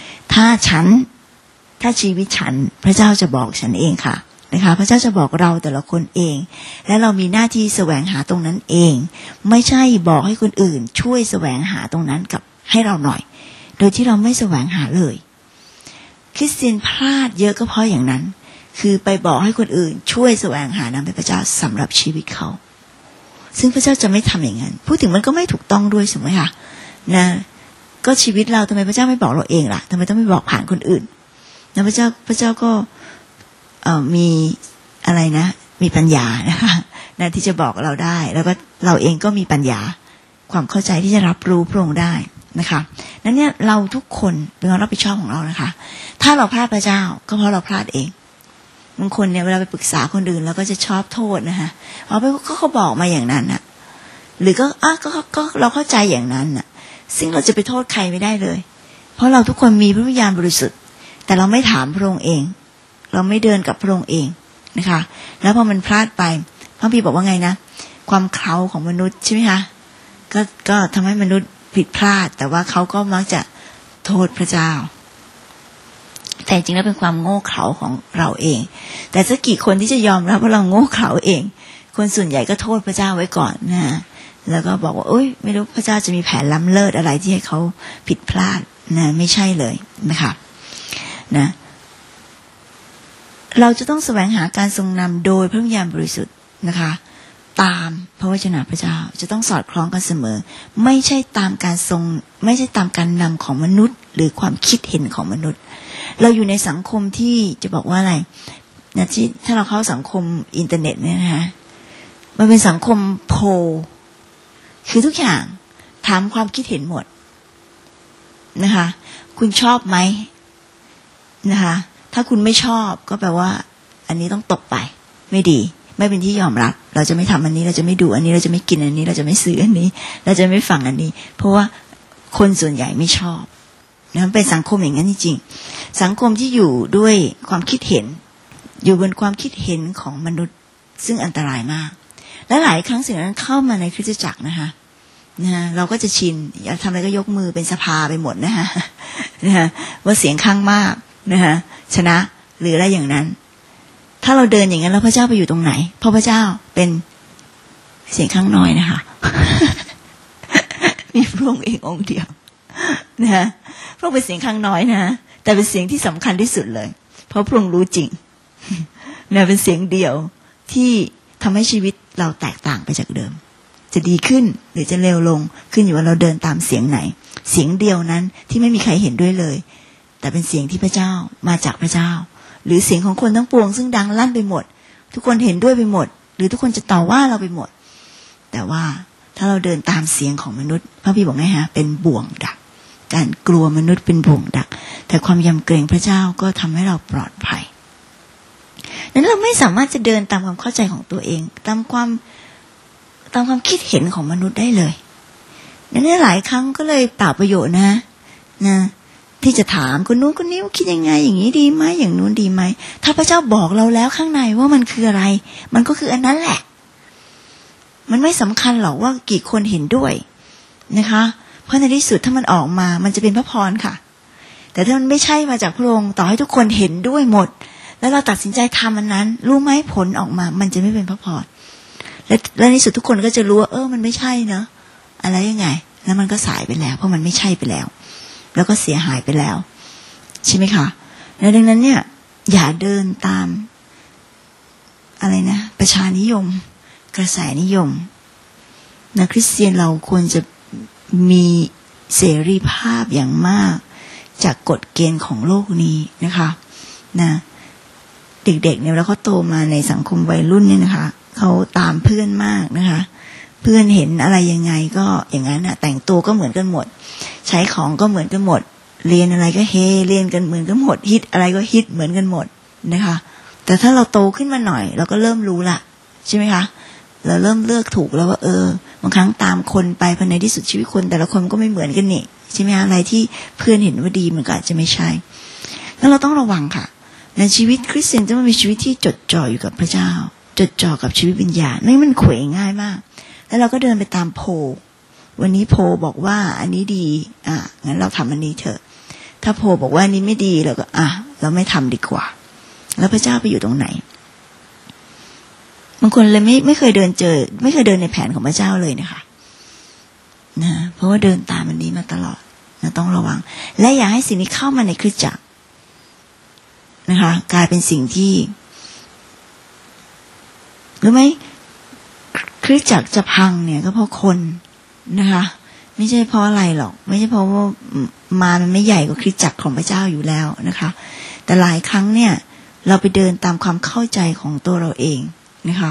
ถ้าชีวิตฉันพระเจ้าจะบอกฉันเองค่ะนะคะพระเจ้าจะบอกเราแต่ละคนเองและเรามีหน้าที่แสวงหาตรงนั้นเองไม่ใช่บอกให้คนอื่นช่วยแสวงหาตรงนั้นกับให้เราหน่อยโดยที่เราไม่แสวงหาเลยคริสเตียนพลาดเยอะก็เพราะอย่างนั้นคือไปบอกให้คนอื่นช่วยแสวงหานำพระเจ้าสำหรับชีวิตเขาซึ่งพระเจ้าจะไม่ทำอย่างนั้นพูดถึงมันก็ไม่ถูกต้องด้วยใช่ไหมคะนะก็ชีวิตเราทำไมพระเจ้าไม่บอกเราเองล่ะทำไมต้องไม่บอกผ่านคนอื่นนะพระเจ้าก็มีอะไรนะมีปัญญานะคะนะที่จะบอกเราได้แล้วก็เราเองก็มีปัญญาความเข้าใจที่จะรับรู้พระองค์ได้นะคะนั้นเนี่ยเราทุกคนเป็นความรับผิดชอบของเรานะคะถ้าเราพลาดพระเจ้าก็เพราะเราพลาดเองบางคนเนี่ยเวลาไปปรึกษาคนอื่นแล้วก็จะชอบโทษนะคะเอาไปก็เขาบอกมาอย่างนั้นน่ะหรือก็เราเข้าใจอย่างนั้นน่ะซึ่งเราจะไปโทษใครไม่ได้เลยเพราะเราทุกคนมีพระวิญญาณบริสุทธิ์แต่เราไม่ถามพระองค์เองเราไม่เดินกับพระองค์เองนะคะแล้วพอมันพลาดไปพระพี่บอกว่าไงนะความเคราของมนุษย์ใช่ไหมคะก็ทำให้มนุษย์ผิดพลาดแต่ว่าเขาก็มักจะโทษพระเจ้าแต่จริงแล้วเป็นความโง่เขลาของเราเองแต่สักกี่คนที่จะยอมรับว่าเราโง่เขลาเองคนส่วนใหญ่ก็โทษพระเจ้าไว้ก่อนนะแล้วก็บอกว่าโอ๊ยไม่รู้พระเจ้าจะมีแผนล้ำเลิศอะไรที่ให้เขาผิดพลาดนะไม่ใช่เลยนะคะนะเราจะต้องแสวงหาการทรงนำโดยพระวิญญาณบริสุทธิ์นะคะตามพระวจนะพระเจ้าจะต้องสอดคล้องกันเสมอไม่ใช่ตามการนำของมนุษย์หรือความคิดเห็นของมนุษย์เราอยู่ในสังคมที่จะบอกว่าอะไรนะที่ถ้าเราเข้าสังคมอินเทอร์เน็ตเนี่ยนะคะมันเป็นสังคมโพลคือทุกอย่างถามความคิดเห็นหมดนะคะคุณชอบไหมนะคะถ้าคุณไม่ชอบก็แปลว่าอันนี้ต้องตกไปไม่ดีไม่เป็นที่ยอมรับเราจะไม่ทำอันนี้เราจะไม่ดูอันนี้เราจะไม่กินอันนี้เราจะไม่ซื้ออันนี้เราจะไม่ฟังอันนี้เพราะว่าคนส่วนใหญ่ไม่ชอบนะเป็นสังคมอย่างนั้นจริงๆสังคมที่อยู่ด้วยความคิดเห็นอยู่บนความคิดเห็นของมนุษย์ซึ่งอันตรายมากและหลายครั้งสิ่งนั้นเข้ามาในคริสตจักรนะคะเราก็จะชินอยากทำอะไรก็ยกมือเป็นสภาไปหมดนะคะว่าเสียงข้างมากนะคะชนะหรืออะไรอย่างนั้นถ้าเราเดินอย่างนั้นแล้วพระเจ้าไปอยู่ตรงไหนเพราะพระเจ้าเป็นเสียงข้างน้อยนะคะ มีพระองค์เององค์เดียวนะพระองค์เป็นเสียงข้างน้อยนะแต่เป็นเสียงที่สำคัญที่สุดเลยเพราะพระองค์รู้จริงนะเป็นเสียงเดียวที่ทำให้ชีวิตเราแตกต่างไปจากเดิมจะดีขึ้นหรือจะเลวลงขึ้นอยู่ว่าเราเดินตามเสียงไหนเสียงเดียวนั้นที่ไม่มีใครเห็นด้วยเลยแต่เป็นเสียงที่พระเจ้ามาจากพระเจ้าหรือเสียงของคนทั้งปวงซึ่งดังลั่นไปหมดทุกคนเห็นด้วยไปหมดหรือทุกคนจะต่อว่าเราไปหมดแต่ว่าถ้าเราเดินตามเสียงของมนุษย์พระพี่บอกไงฮะเป็นบ่วงดักการกลัวมนุษย์เป็นบ่วงดักแต่ความยำเกรงพระเจ้าก็ทำให้เราปลอดภัยนั้นเราไม่สามารถจะเดินตามความเข้าใจของตัวเองตามความคิดเห็นของมนุษย์ได้เลยนั้นหลายครั้งก็เลยเปล่าประโยชน์นะที่จะถามคนนู้นคนนี้ว่าคิดยังไงอย่างนี้ดีไหมอย่างนู้นดีไหมถ้าพระเจ้าบอกเราแล้วข้างในว่ามันคืออะไรมันก็คืออันนั้นแหละมันไม่สำคัญหรอกว่ากี่คนเห็นด้วยนะคะเพราะในที่สุดถ้ามันออกมามันจะเป็นพระพรค่ะแต่ถ้ามันไม่ใช่มาจากพระองค์ต่อให้ทุกคนเห็นด้วยหมดแล้วเราตัดสินใจทำอันนั้นรู้ไหมผลออกมามันจะไม่เป็นพระพรและในที่สุดทุกคนก็จะรู้ว่ามันไม่ใช่เนอะอะไรยังไงแล้วมันก็สายไปแล้วเพราะมันไม่ใช่ไปแล้วแล้วก็เสียหายไปแล้วใช่ไหมคะแล้วดังนั้นเนี่ยอย่าเดินตามอะไรนะประชานิยมกระแสนิยมนะคริสเตียนเราควรจะมีเสรีภาพอย่างมากจากกฎเกณฑ์ของโลกนี้นะคะนะเด็กๆเนี่ยแล้วเขาโตมาในสังคมวัยรุ่นเนี่ยนะคะเขาตามเพื่อนมากนะคะเพื่อนเห็นอะไรยังไงก็อย่างนั้นแต่งตัวก็เหมือนกันหมดใช้ของก็เหมือนกันหมดเรียนอะไรก็เฮเรียนกันเหมือนกันหมดฮิตอะไรก็ฮิตเหมือนกันหมดนะคะแต่ถ้าเราโตขึ้นมาหน่อยเราก็เริ่มรู้ละใช่ไหมคะเราเริ่มเลือกถูกแล้วว่าบางครั้งตามคนไปภายในที่สุดชีวิตคนแต่ละคนก็ไม่เหมือนกันนี่ใช่ไหมคะอะไรที่เพื่อนเห็นว่าดีมันก็อาจจะไม่ใช่แล้วเราต้องระวังค่ะในชีวิตคริสเตียนจะไม่มีชีวิตที่จดจ่ออยู่กับพระเจ้าจดจ่อกับชีวิตวิญญาณนี่มันเขวง่ายมากแล้วเราก็เดินไปตามโพลวันนี้โพลบอกว่าอันนี้ดีงั้นเราทำอันนี้เถอะถ้าโพลบอกว่าอันนี้ไม่ดีเราก็เราไม่ทำดีกว่าแล้วพระเจ้าไปอยู่ตรงไหนบางคนเลยไม่เคยเดินไม่เคยเดินในแผนของพระเจ้าเลยนะคะนะเพราะว่าเดินตามอันนี้มาตลอดนะต้องระวังและอย่าให้สิ่งนี้เข้ามาในคริสตจักรนะคะกลายเป็นสิ่งที่รู้ไหมคริสตจักรจะพังเนี่ยก็เพราะคนนะคะไม่ใช่เพราะอะไรหรอกไม่ใช่เพราะว่ามันไม่ใหญ่กว่าคริสตจักรของพระเจ้าอยู่แล้วนะคะแต่หลายครั้งเนี่ยเราไปเดินตามความเข้าใจของตัวเราเองนะคะ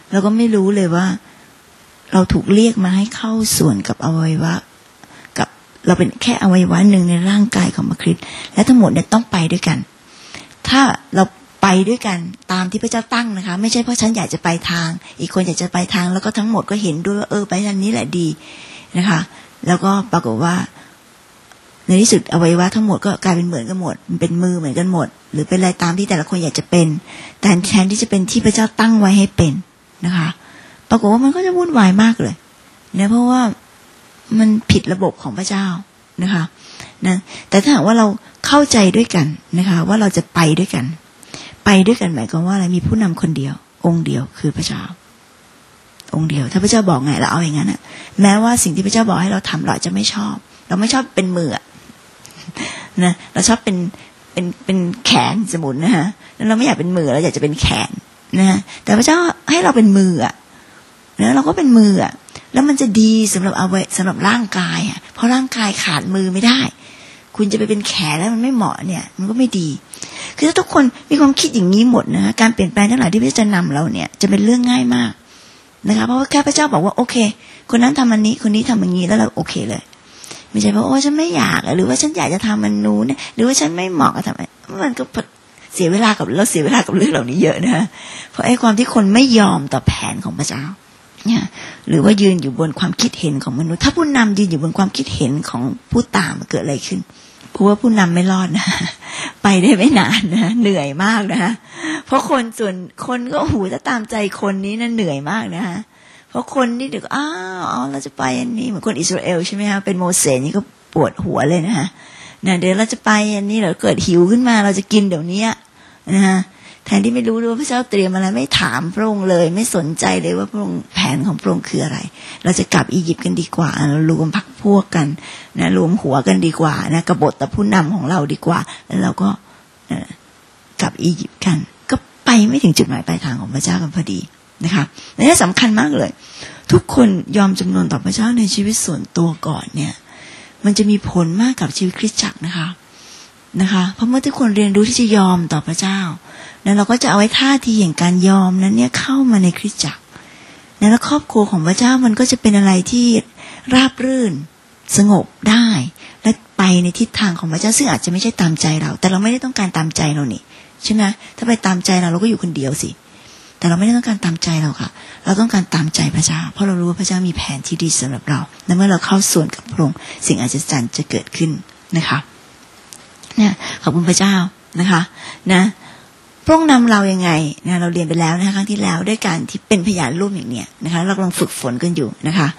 เราก็ไม่รู้เลยว่าเราถูกเรียกมาให้เข้าส่วนกับอวัยวะกับเราเป็นแค่อวัยวะหนึ่งในร่างกายของพระคริสต์และทั้งหมดเนี่ยต้องไปด้วยกันถ้าเราไปด้วยกันตามที่พระเจ้าตั้งนะคะไม่ใช่เพราะฉันอยากจะไปทางอีกคนอยากจะไปทางแล้วก็ทั้งหมดก็เห็นด้วยว่าไปทางนี้แหละดีนะคะแล้วก็ปรากฏว่าในที่สุดอวัยวะทั้งหมดก็กลายเป็นเหมือนกันหมดมันเป็นมือเหมือนกันหมดหรือเป็นอะไรตามที่แต่ละคนอยากจะเป็นแต่แทนที่จะเป็นที่พระเจ้าตั้งไว้ให้เป็นนะคะปรากฏว่ามันก็จะวุ่นวายมากเลยนะเพราะว่ามันผิดระบบของพระเจ้านะคะนะแต่ถ้าหากว่าเราเข้าใจด้วยกันนะคะว่าเราจะไปด้วยกันหมายความว่าอะไรมีผู้นำคนเดียวองค์เดียวคือพระเจ้าองค์เดียวถ้าพระเจ้าบอกไงเราเอาอย่างนั้นน่ะแม้ว่าสิ่งที่พระเจ้าบอกให้เราทำเราจะไม่ชอบเราไม่ชอบเป็นมือนะเราชอบเป็นแขนสมุนนะฮะเราไม่อยากเป็นมือเราอยากจะเป็นแขนนะแต่พระเจ้าให้เราเป็นมือนะเราก็เป็นมือแล้วมันจะดีสำหรับร่างกายเพราะร่างกายขาดมือไม่ได้คุณจะไปเป็นแขนแล้วมันไม่เหมาะเนี่ยมันก็ไม่ดีคือถ้าทุกคนมีความคิดอย่างนี้หมดนะการเปลี่ยนแปลงทั้งหลายที่พระเจ้าจะนำเราเนี่ยจะเป็นเรื่องง่ายมากนะคะเพราะว่าแค่พระเจ้าบอกว่าโอเคคนนั้นทำอันนี้คนนี้ทำอย่างนี้แล้วเราโอเคเลยไม่ใช่เพราะโอ้ฉันไม่อยากหรือว่าฉันอยากจะทำมันนู้นหรือว่าฉันไม่เหมาะกับทำมันก็เสียเวลากับเรื่องเหล่านี้เยอะนะเพราะไอ้ความที่คนไม่ยอมต่อแผนของพระเจ้าเนี่ยหรือว่ายืนอยู่บนความคิดเห็นของมนุษย์ถ้าผู้นำยืนอยู่บนความคิดเห็นของผู้ตามเกิดอะไรขึ้นเพราะว่าผู้นำไม่รอดนะไปได้ไม่นานนะเหนื่อยมากนะเพราะคนก็หูจะตามใจคนนี้นะเหนื่อยมากนะเพราะคนนี่เดี๋ยวเราจะไปอันนี้เหมือนคนอิสราเอลใช่ไหมคะเป็นโมเสสนี่ก็ปวดหัวเลยนะเดี๋ยวเราจะไปอันนี้เราเกิดหิวขึ้นมาเราจะกินเดี๋ยวนี้นะฮะแทนที่ไม่รู้ด้วยว่าพระเจ้าเตรียมอะไรไม่ถามพระองค์เลยไม่สนใจเลยว่าพระองค์แผนของพระองค์คืออะไรเราจะกลับอียิปต์กันดีกว่าเรารวมพรรคพวกกันนะรวมหัวกันดีกว่านะกบฏต่อผู้นำของเราดีกว่าแล้วเราก็กลับอียิปต์กันก็ไปไม่ถึงจุดหมายปลายทางของพระเจ้ากันพอดีนะคะและนี่สำคัญมากเลยทุกคนยอมจำนนต่อพระเจ้าในชีวิตส่วนตัวก่อนเนี่ยมันจะมีผลมากกับชีวิตคริสตจักรนะคะเพราะเมื่อทุกคนเรียนรู้ที่จะยอมต่อพระเจ้านั้นเราก็จะเอาไว้ท่าทีแห่งการยอมนั้นเนี่ยเข้ามาในคริสตจักรแล้วครอบครัวของพระเจ้ามันก็จะเป็นอะไรที่ราบรื่นสงบได้และไปในทิศทางของพระเจ้าซึ่งอาจจะไม่ใช่ตามใจเราแต่เราไม่ได้ต้องการตามใจเรานี่ใช่ไหมถ้าไปตามใจเราก็อยู่คนเดียวสิแต่เราไม่ได้ต้องการตามใจเราค่ะเราต้องการตามใจพระเจ้าเพราะเรารู้ว่าพระเจ้ามีแผนที่ดีสำหรับเราและเมื่อเราเข้าส่วนกับพระองค์สิ่งอัศจรรย์จะเกิดขึ้นนะคะเนี่ยขอบคุณพระเจ้านะคะนะพระองค์นำเรายังไงนะเราเรียนไปแล้วนะคะครั้งที่แล้วด้วยการที่เป็นพยานร่วมอย่างเนี้ยนะคะเรากำลังฝึกฝนกันอยู่นะคะ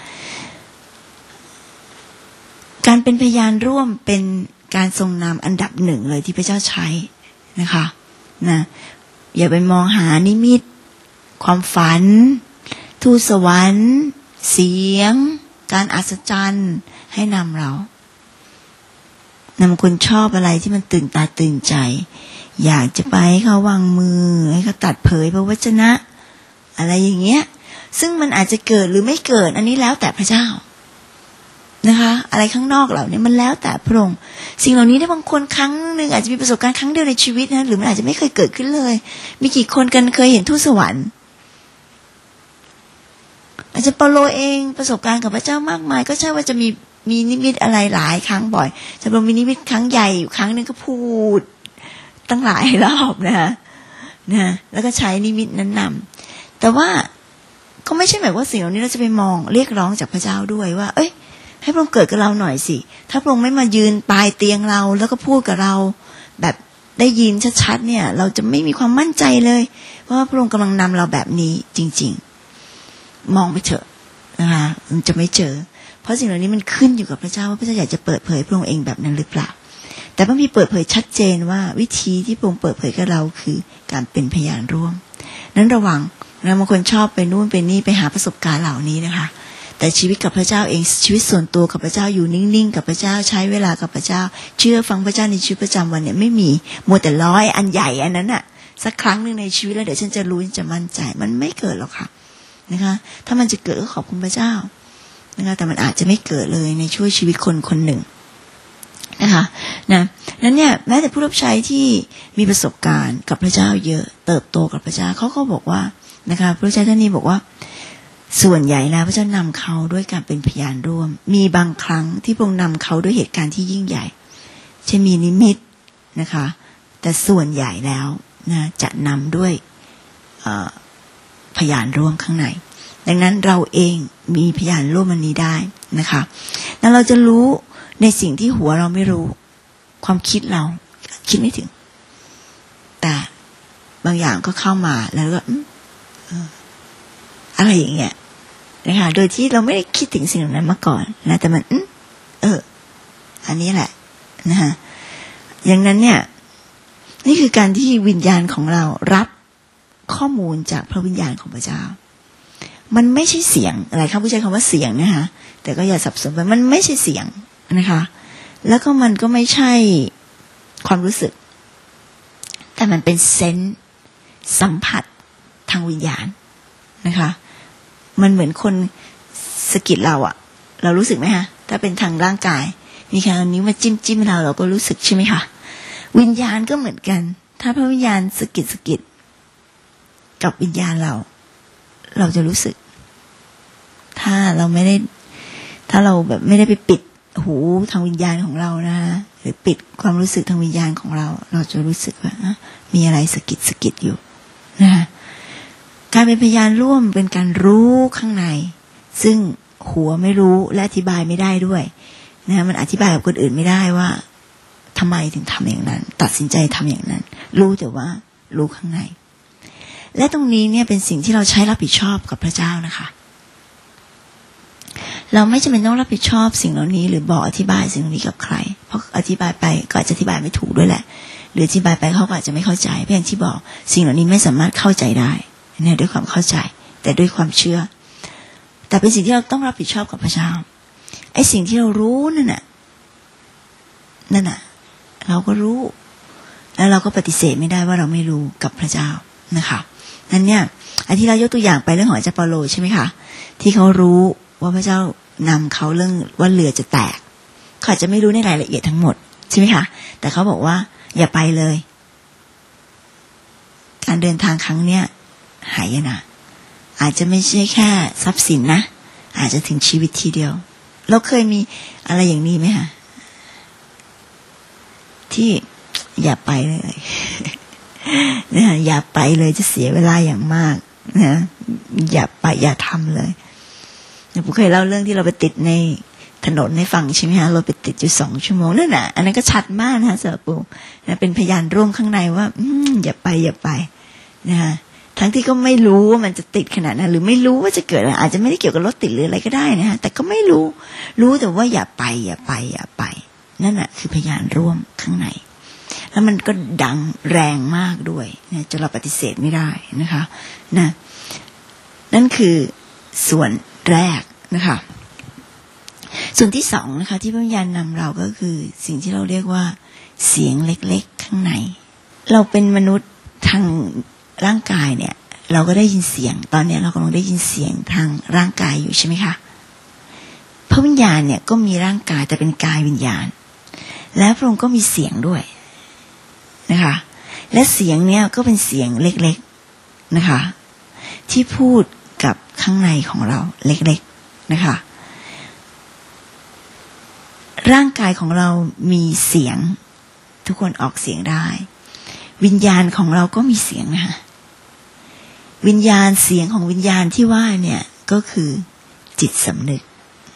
การเป็นพยานร่วมเป็นการทรงนำอันดับหนึ่งเลยที่พระเจ้าใช้นะคะนะอย่าไปมองหานิมิตความฝันทูตสวรรค์เสียงการอัศจรรย์ให้นำเรานำคนชอบอะไรที่มันตื่นตาตื่นใจอยากจะไปให้เขาวางมือให้เขาตัดเผยพระวจนะอะไรอย่างเงี้ยซึ่งมันอาจจะเกิดหรือไม่เกิดอันนี้แล้วแต่พระเจ้านะคะอะไรข้างนอกเหล่านี้มันแล้วแต่พระองค์สิ่งเหล่านี้ได้บางคนครั้งนึงอาจจะมีประสบการณ์ครั้งเดียวในชีวิตนะหรือมันอาจจะไม่เคยเกิดขึ้นเลยมีกี่คนกันเคยเห็นทูตสวรรค์อาจจะเปาโลเองประสบการณ์กับพระเจ้ามากมายก็ใช่ว่าจะมีนิมิตอะไรหลายครั้งบ่อยสำหรับมีนิมิตครั้งใหญ่อยู่ครั้งนึงก็พูดตั้งหลายรอบนะแล้วก็ใช้นิมิตนั้นนำแต่ว่าก็ไม่ใช่หมายว่าสิ่งเหล่านี้เราจะไปมองเรียกร้องจากพระเจ้าด้วยว่าเอ้ยให้พระองค์เกิดกับเราหน่อยสิถ้าพระองค์ไม่มายืนปลายเตียงเราแล้วก็พูดกับเราแบบได้ยินชัดๆเนี่ยเราจะไม่มีความมั่นใจเลยว่าพระองค์กำลังนำเราแบบนี้จริงๆมองไปเถอะนะคะมันจะไม่เจอเพราะสิ่งเหล่านี้มันขึ้นอยู่กับพระเจ้าว่าพระเจ้าอยากจะเปิดเผยพระองค์เองแบบนั้นหรือเปล่าแต่พระมีเปิดเผยชัดเจนว่าวิธีที่พระองค์เปิดเผยกับเราคือการเป็นพยานร่วมนั้นระวังนะบางคนชอบไปนู่นไปนี่ไปหาประสบการณ์เหล่านี้นะคะแต่ชีวิตกับพระเจ้าเองชีวิตส่วนตัวกับพระเจ้าอยู่นิ่งๆกับพระเจ้าใช้เวลากับพระเจ้าเชื่อฟังพระเจ้าในชีวิตประจำวันเนี่ยไม่มีมัวแต่ร้อยอันใหญ่อันนั้นน่ะสักครั้งนึงในชีวิตแล้วเดี๋ยวฉันจะรู้ฉันจะมั่นใจมันไม่เกิดหรอกค่ะนะคะถ้ามันจะเกิดก็ขอบคุณพระเจ้านะคะแต่มันอาจจะไม่เกิดเลยในช่วงชีวิตคนคนหนึ่งนะคะนั้นเนี่ยแม้แต่ผู้รับใช้ที่มีประสบการณ์กับพระเจ้าเยอะเติบโตกับพระเจ้าเขาก็บอกว่านะคะพระเจ้าท่านนี้บอกว่าส่วนใหญ่แล้วพระเจ้านำเขาด้วยการเป็นพยานร่วมมีบางครั้งที่พระองค์นำเขาด้วยเหตุการณ์ที่ยิ่งใหญ่เช่นมีนิมิตนะคะแต่ส่วนใหญ่แล้วนะจะนำด้วยพยานร่วมข้างในดังนั้นเราเองมีพยานร่วมอันนี้ได้นะคะแล้วเราจะรู้ในสิ่งที่หัวเราไม่รู้ความคิดเราคิดไม่ถึงแต่บางอย่างก็เข้ามาแล้วก็อะไรอย่างเงี้ยนะคะโดยที่เราไม่ได้คิดถึงสิ่งนั้นมาก่อนนะแต่มันอันนี้แหละนะคะอย่างนั้นเนี่ยนี่คือการที่วิญญาณของเรารับข้อมูลจากพระวิญญาณของพระเจ้ามันไม่ใช่เสียงอะไรครับผู้ใช้คำว่าเสียงนะคะแต่ก็อย่าสับสนไปมันไม่ใช่เสียงนะคะแล้วก็มันก็ไม่ใช่ความรู้สึกแต่มันเป็นเซนส์สัมผัสทางวิญญาณนะคะมันเหมือนคนสะกิดเราอะเรารู้สึกไหมคะถ้าเป็นทางร่างกายมีใครเอานิ้วมาจิ้มเราก็รู้สึกใช่ไหมคะวิญญาณก็เหมือนกันถ้าพระวิญญาณสะกิดกับวิญญาณเราจะรู้สึกถ้าเราไม่ได้ถ้าเราแบบไม่ได้ไปปิดหูทางวิญญาณของเรานะหรือปิดความรู้สึกทางวิญญาณของเราจะรู้สึกว่ามีอะไรสะกิดอยู่นะการเป็นพยานร่วมเป็นการรู้ข้างในซึ่งหัวไม่รู้และอธิบายไม่ได้ด้วยนะมันอธิบายกับคนอื่นไม่ได้ว่าทำไมถึงทำอย่างนั้นตัดสินใจทำอย่างนั้นรู้แต่ว่ารู้ข้างในและตรงนี้เนี่ยเป็นสิ่งที่เราใช้รับผิดชอบกับพระเจ้านะคะเราไม่จำเป็นต้องรับผิดชอบสิ่งเหล่านี้หรือบอกอธิบายสิ่งเหล่านี้กับใครเพราะอธิบายไปก็อาจจะอธิบายไม่ถูกด้วยแหละหรืออธิบายไปเขาก็อาจจะไม่เข้าใจเพราะอย่างที่บอกสิ่งเหล่านี้ไม่สามารถเข้าใจได้เนี่ยด้วยความเข้าใจแต่ด้วยความเชื่อแต่เป็นสิ่งที่เราต้องรับผิดชอบกับพระเจ้าไอ้สิ่งที่เรารู้นั่นน่ะเราก็รู้แล้วเราก็ปฏิเสธไม่ได้ว่าเราไม่รู้กับพระเจ้านะคะนั่นเนี่ยอันที่เรายกตัวอย่างไปเรื่องของอาจารย์เปาโลใช่ไหมคะที่เขารู้ว่าพระเจ้านำเขาเรื่องว่าเรือจะแตกเขาอาจจะไม่รู้ในรายละเอียดทั้งหมดใช่ไหมคะแต่เขาบอกว่าอย่าไปเลยการเดินทางครั้งเนี้ยหายนะอาจจะไม่ใช่แค่ทรัพย์สินนะอาจจะถึงชีวิตทีเดียวเราเคยมีอะไรอย่างนี้ไหมคะที่อย่าไปเลยนะอย่าไปเลยจะเสียเวลาอย่างมากนะอย่าไปอย่าทำเลยผมเคยเล่าเรื่องที่เราไปติดในถนนในฝั่งใช่ไหมคะเราไปติดอยู่2 ชั่วโมงนั่นน่ะอันนั้นก็ชัดมากนะสำหรับปูนะเป็นพยานร่วมข้างในว่าอย่าไปนะทั้งที่ก็ไม่รู้ว่ามันจะติดขนาดนั้นหรือไม่รู้ว่าจะเกิดอะไรอาจจะไม่ได้เกี่ยวกับรถติดหรืออะไรก็ได้นะฮะแต่ก็ไม่รู้แต่ว่าอย่าไปนั่นน่ะคือพยานร่วมข้างในแล้วมันก็ดังแรงมากด้วยนะจนเราปฏิเสธไม่ได้นะคะนะนั่นคือส่วนแรกนะคะส่วนที่สองนะคะที่พระวิญญาณนำเราก็คือสิ่งที่เราเรียกว่าเสียงเล็กๆข้างในเราเป็นมนุษย์ทางร่างกายเนี่ยเราก็ได้ยินเสียงตอนนี้เรากำลังได้ยินเสียงทางร่างกายอยู่ใช่ไหมคะพระวิญญาณเนี่ยก็มีร่างกายแต่เป็นกายวิญญาณแล้วพระองค์ก็มีเสียงด้วยนะคะและเสียงเนี่ยก็เป็นเสียงเล็กๆนะคะที่พูดกับข้างในของเราเล็กๆนะคะร่างกายของเรามีเสียงทุกคนออกเสียงได้วิญญาณของเราก็มีเสียงนะคะวิญญาณเสียงของวิญญาณที่ว่าเนี่ยก็คือจิตสำนึก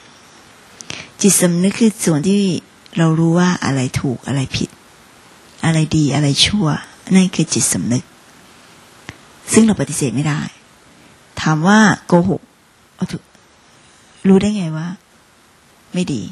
คือส่วนที่เรารู้ว่าอะไรถูกอะไรผิดอะไรดีอะไรชั่วนั่นคือจิตสำนึกซึ่งเราปฏิเสธไม่ได้ถามว่าโกหกรู้ได้ไงว่าไม่ดี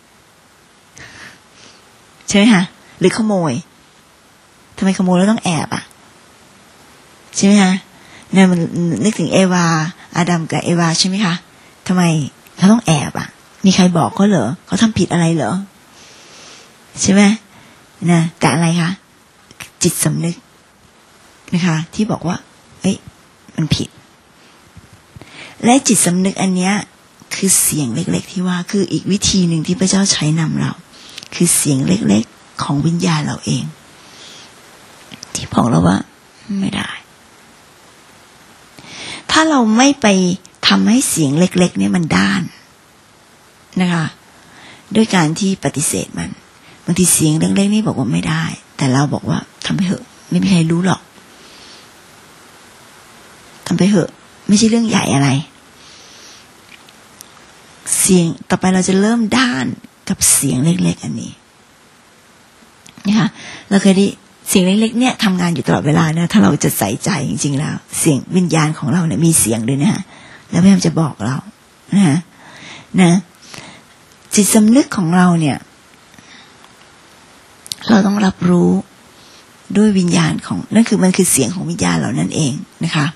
ใช่ไหมคะหรือขโมยทำไมขโมยแล้วต้องแอบใช่ไหมคะเนี่ยมันนึกถึงเอวาอาดัมกับเอวาใช่ไหมคะทำไมเขาต้องแอบมีใครบอกเขาเหรอเขาทำผิดอะไรเหรอใช่ไหมนะแต่อะไรคะจิตสำนึกนะคะที่บอกว่าเอ้ยมันผิดและจิตสำนึกอันเนี้ยคือเสียงเล็กๆที่ว่าคืออีกวิธีหนึ่งที่พระเจ้าใช้นำเราคือเสียงเล็กๆของวิญญาณเราเองที่บอกเราว่าไม่ได้ถ้าเราไม่ไปทำให้เสียงเล็กๆเนี่ยมันด้านนะคะด้วยการที่ปฏิเสธมันบางทีเสียงเล็กๆนี่บอกว่าไม่ได้แต่เราบอกว่าทำไปเถอะไม่มีใครรู้หรอกทำไปเถอะไม่ใช่เรื่องใหญ่อะไรเสียงต่อไปเราจะเริ่มด้านกับเสียงเล็กๆอันนี้นะคะเราเคยได้เสียงเล็กๆเนี่ยทำงานอยู่ตลอดเวลานะถ้าเราจะใส่ใจจริงๆแล้วเสียงวิญญาณของเราเนี่ยมีเสียงด้วยนะฮะแล้วพยายามจะบอกเรานะจิตสำนึกของเราเนี่ยเราต้องรับรู้ด้วยวิญญาณของนั่นคือมันคือเสียงของวิญญาณเรานั่นเองนะคะ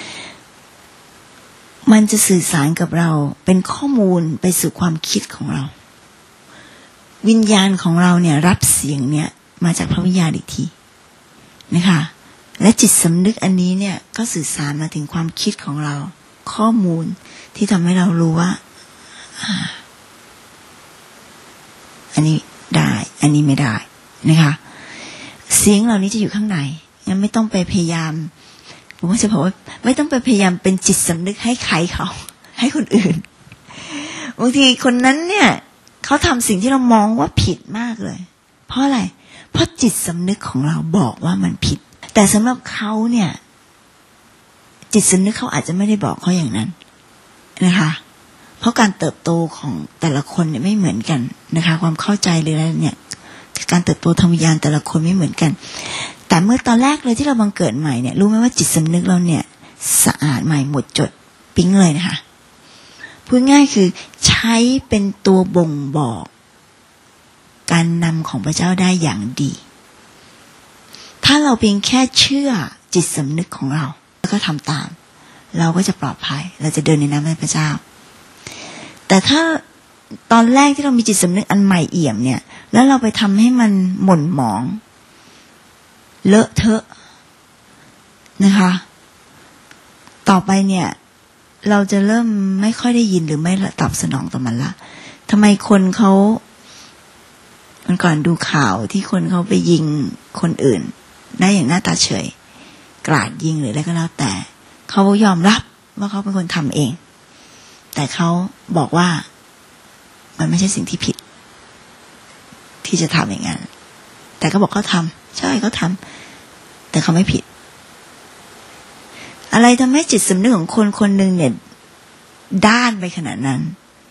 มันจะสื่อสารกับเราเป็นข้อมูลไปสู่ความคิดของเราวิญญาณของเราเนี่ยรับเสียงเนี่ยมาจากพระวิญญาณอีกทีนะคะและจิตสำนึกอันนี้เนี่ยก็สื่อสารมาถึงความคิดของเราข้อมูลที่ทำให้เรารู้ว่าอันนี้ได้อันนี้ไม่ได้นะคะเสียงเหล่านี้จะอยู่ข้างในงั้นไม่ต้องไปพยายามผมว่าจะบอกว่าไม่ต้องไปพยายามเป็นจิตสำนึกให้ใครเขาให้คนอื่นบางทีคนนั้นเนี่ยเขาทำสิ่งที่เรามองว่าผิดมากเลยเพราะอะไรเพราะจิตสำนึกของเราบอกว่ามันผิดแต่สำหรับเขาเนี่ยจิตสำนึกเขาอาจจะไม่ได้บอกเขาอย่างนั้นนะคะเพราะการเติบโตของแต่ละคนเนี่ยไม่เหมือนกันนะคะความเข้าใจเลยเนี่ยการเติบโตทางวิญญาณแต่ละคนไม่เหมือนกันแต่เมื่อตอนแรกเลยที่เราบังเกิดใหม่เนี่ยรู้ไหมว่าจิตสำนึกเราเนี่ยสะอาดใหม่หมดจดปิ๊งเลยนะคะพูดง่ายคือใช้เป็นตัวบ่งบอกการนำของพระเจ้าได้อย่างดีถ้าเราเพียงแค่เชื่อจิตสำนึกของเราแล้วก็ทำตามเราก็จะปลอดภัยเราจะเดินในน้ำพระเจ้าแต่ถ้าตอนแรกที่เรามีจิตสำนึกอันใหม่เอี่ยมเนี่ยแล้วเราไปทำให้มันหม่นหมองเลอะเทอะนะคะต่อไปเนี่ยเราจะเริ่มไม่ค่อยได้ยินหรือไม่ตอบสนองต่อมันละทำไมคนเขามันก่อนดูข่าวที่คนเขาไปยิงคนอื่นได้อย่างหน้าตาเฉยกราดยิงหรืออะไรก็แล้วแต่เขายอมรับว่าเขาเป็นคนทำเองแต่เขาบอกว่ามันไม่ใช่สิ่งที่ผิดที่จะทำอย่างนั้นแต่ก็บอกเขาทำใช่เขาทำแต่เขาไม่ผิดอะไรทำให้จิตสำนึกของคนคนหนึ่งเนี่ยด้านไปขนาดนั้น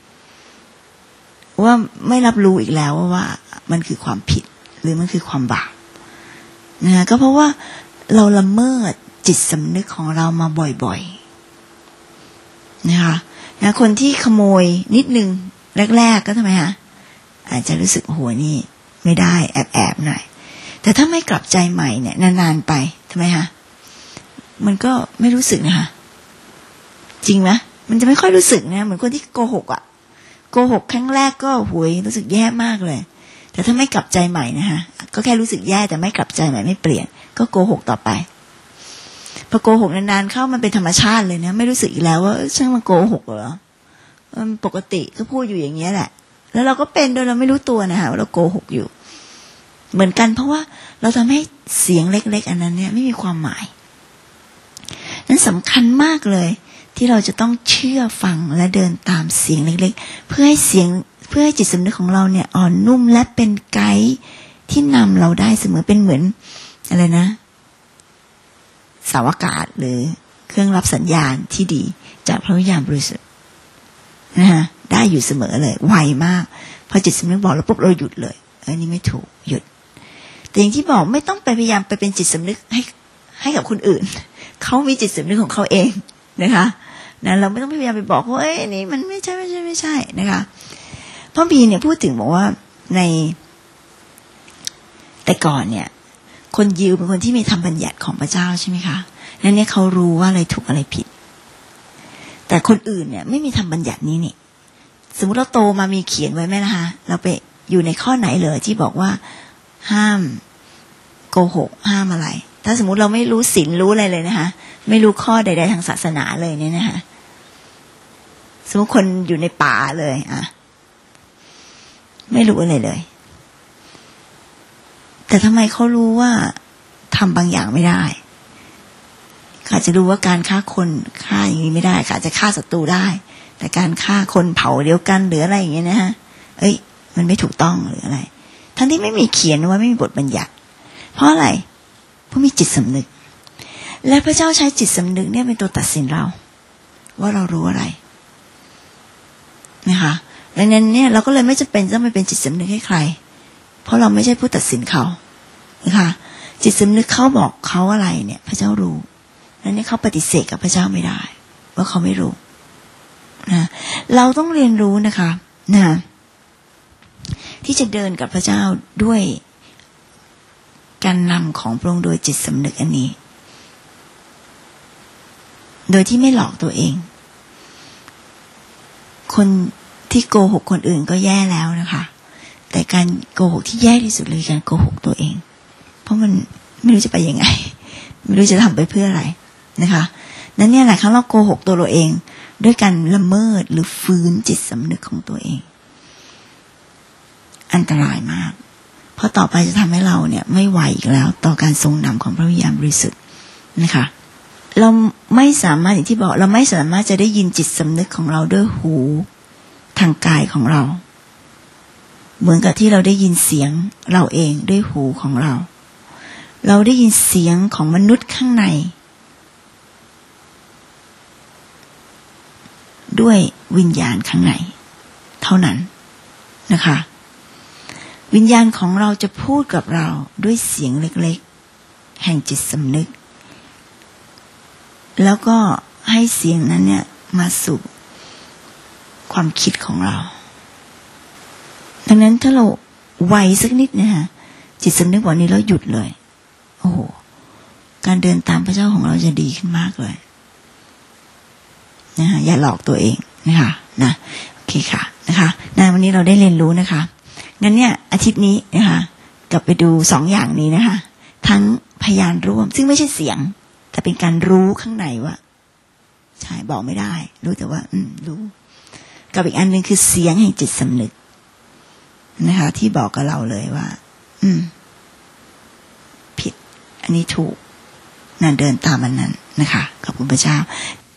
ว่าไม่รับรู้อีกแล้วว่ามันคือความผิดหรือมันคือความบาปนะก็เพราะว่าเราละเมิดจิตสำนึกของเรามาบ่อยๆนะคะนะคนที่ขโมยนิดนึงแรกๆก็ทำไมฮะอาจจะรู้สึกโหนี่ไม่ได้แอบหน่อยแต่ถ้าไม่กลับใจใหม่เนี่ยนานๆไปทำไมฮะมันก็ไม่รู้สึกนะคะจริงไหมมันจะไม่ค่อยรู้สึกนะเหมือนคนที่โกหกอ่ะโกหกครั้งแรกก็หวยรู้สึกแย่มากเลยแต่ถ้าไม่กลับใจใหม่นะคะก็แค่รู้สึกแย่แต่ไม่กลับใจใหม่ไม่เปลี่ยนก็โกหกต่อไปพอโกหกนานๆเข้ามันเป็นธรรมชาติเลยนะไม่รู้สึกอีกแล้วว่าช่างมันโกหกเหรอมันปกติก็พูดอยู่อย่างเงี้ยแหละแล้วเราก็เป็นโดยเราไม่รู้ตัวนะคะว่าเราโกหกอยู่เหมือนกันเพราะว่าเราทำให้เสียงเล็กๆอันนั้นเนี่ยไม่มีความหมายนั้นสำคัญมากเลยที่เราจะต้องเชื่อฟังและเดินตามเสียงเล็กๆเพื่อให้จิตสำนึกของเราเนี่ยอ่อนนุ่มและเป็นไกด์ที่นำเราได้เสมอเป็นเหมือนอะไรนะเสาอากาศหรือเครื่องรับสัญญาณที่ดีจากพระวิญญาณบริสุทธิ์นะคะได้อยู่เสมอเลยไวมากพอจิตสำนึกบอกแล้วปุ๊บเราหยุดเลยอันนี้ไม่ถูกหยุดแต่อย่างที่บอกไม่ต้องไปพยายามไปเป็นจิตสำนึกให้กับคนอื่นเขามีจิตสำนึกของเขาเองนะคะนะเราไม่ต้องพยายามไปบอกว่าอันนี้มันไม่ใช่นะคะพระบีเนี่ยพูดถึงบอกว่าในแต่ก่อนเนี่ยคนยิวเป็นคนที่มีธรรมบัญญัติของพระเจ้าใช่ไหมคะนั่นเนี่ยเขารู้ว่าอะไรถูกอะไรผิดแต่คนอื่นเนี่ยไม่มีธรรมบัญญัตินี้นี่สมมุติเราโตมามีเขียนไว้ไหมนะคะเราไปอยู่ในข้อไหนเลยที่บอกว่าห้ามโกหกห้ามอะไรถ้าสมมุติเราไม่รู้ศีลรู้อะไรเลยนะคะไม่รู้ข้อใดๆทางศาสนาเลยเนี่ยนะคะสมมติคนอยู่ในป่าเลยไม่รู้อะไรเลยแต่ทำไมเขารู้ว่าทำบางอย่างไม่ได้อาจจะรู้ว่าการฆ่าคนฆ่าอย่างนี้ไม่ได้อาจจะฆ่าศัตรูได้แต่การฆ่าคนเผาเดียวกันหรืออะไรอย่างเงี้ยนะฮะมันไม่ถูกต้องหรืออะไรทั้งที่ไม่มีเขียนไว้ไม่มีบทบัญญัติเพราะอะไรเพราะมีจิตสำนึกและพระเจ้าใช้จิตสำนึกเนี่ยเป็นตัวตัดสินเราว่าเรารู้อะไรนะคะดังนั้นเนี่ยเราก็เลยไม่จำเป็นต้องไปเป็นจิตสำนึกให้ใครเพราะเราไม่ใช่ผู้ตัดสินเขานะคะจิตสำนึกเขาบอกเขาอะไรเนี่ยพระเจ้ารู้นั้นเนี่ยเขาปฏิเสธกับพระเจ้าไม่ได้ว่าเขาไม่รู้นะเราต้องเรียนรู้นะคะนะที่จะเดินกับพระเจ้าด้วยการนำของพระองค์โดยจิตสำนึกอันนี้โดยที่ไม่หลอกตัวเองคนที่โกหกคนอื่นก็แย่แล้วนะคะแต่การโกหกที่แย่ที่สุดเลยการโกหกตัวเองเพราะมันไม่รู้จะไปยังไงไม่รู้จะทำไปเพื่ออะไรนะคะนั้นเนี่ยหลายครั้งเราโกหกตัวเราเองด้วยการละเมิดหรือฝืนจิตสำนึกของตัวเองอันตรายมากเพราะต่อไปจะทำให้เราเนี่ยไม่ไหวอีกแล้วต่อการทรงนำของพระวิญญาณบริสุทธิ์นะคะเราไม่สามารถอย่างที่บอกเราไม่สามารถจะได้ยินจิตสำนึกของเราด้วยหูทางกายของเราเหมือนกับที่เราได้ยินเสียงเราเองด้วยหูของเราได้ยินเสียงของมนุษย์ข้างในด้วยวิญญาณข้างในเท่านั้นนะคะวิญญาณของเราจะพูดกับเราด้วยเสียงเล็กๆแห่งจิตสำนึกแล้วก็ให้เสียงนั้นเนี่ยมาสู่ความคิดของเราดังนั้นถ้าเราไวสักนิดนะคะจิตสำนึกวันนี้เราหยุดเลยโอ้โหการเดินตามพระเจ้าของเราจะดีขึ้นมากเลยนะคะอย่าหลอกตัวเองนะคะนะโอเคค่ะนะคะวันนี้เราได้เรียนรู้นะคะงั้นเนี่ยอาทิตย์นี้นะคะกลับไปดู2อย่างนี้นะคะทั้งพยานร่วมซึ่งไม่ใช่เสียงแต่เป็นการรู้ข้างในว่าใช่บอกไม่ได้รู้แต่ว่ารู้กับอีกอันนึงคือเสียงแห่งจิตสำนึกนะคะที่บอกกับเราเลยว่าผิดอันนี้ถูกนั่นเดินตามอันนั้นนะคะขอบคุณพระเจ้า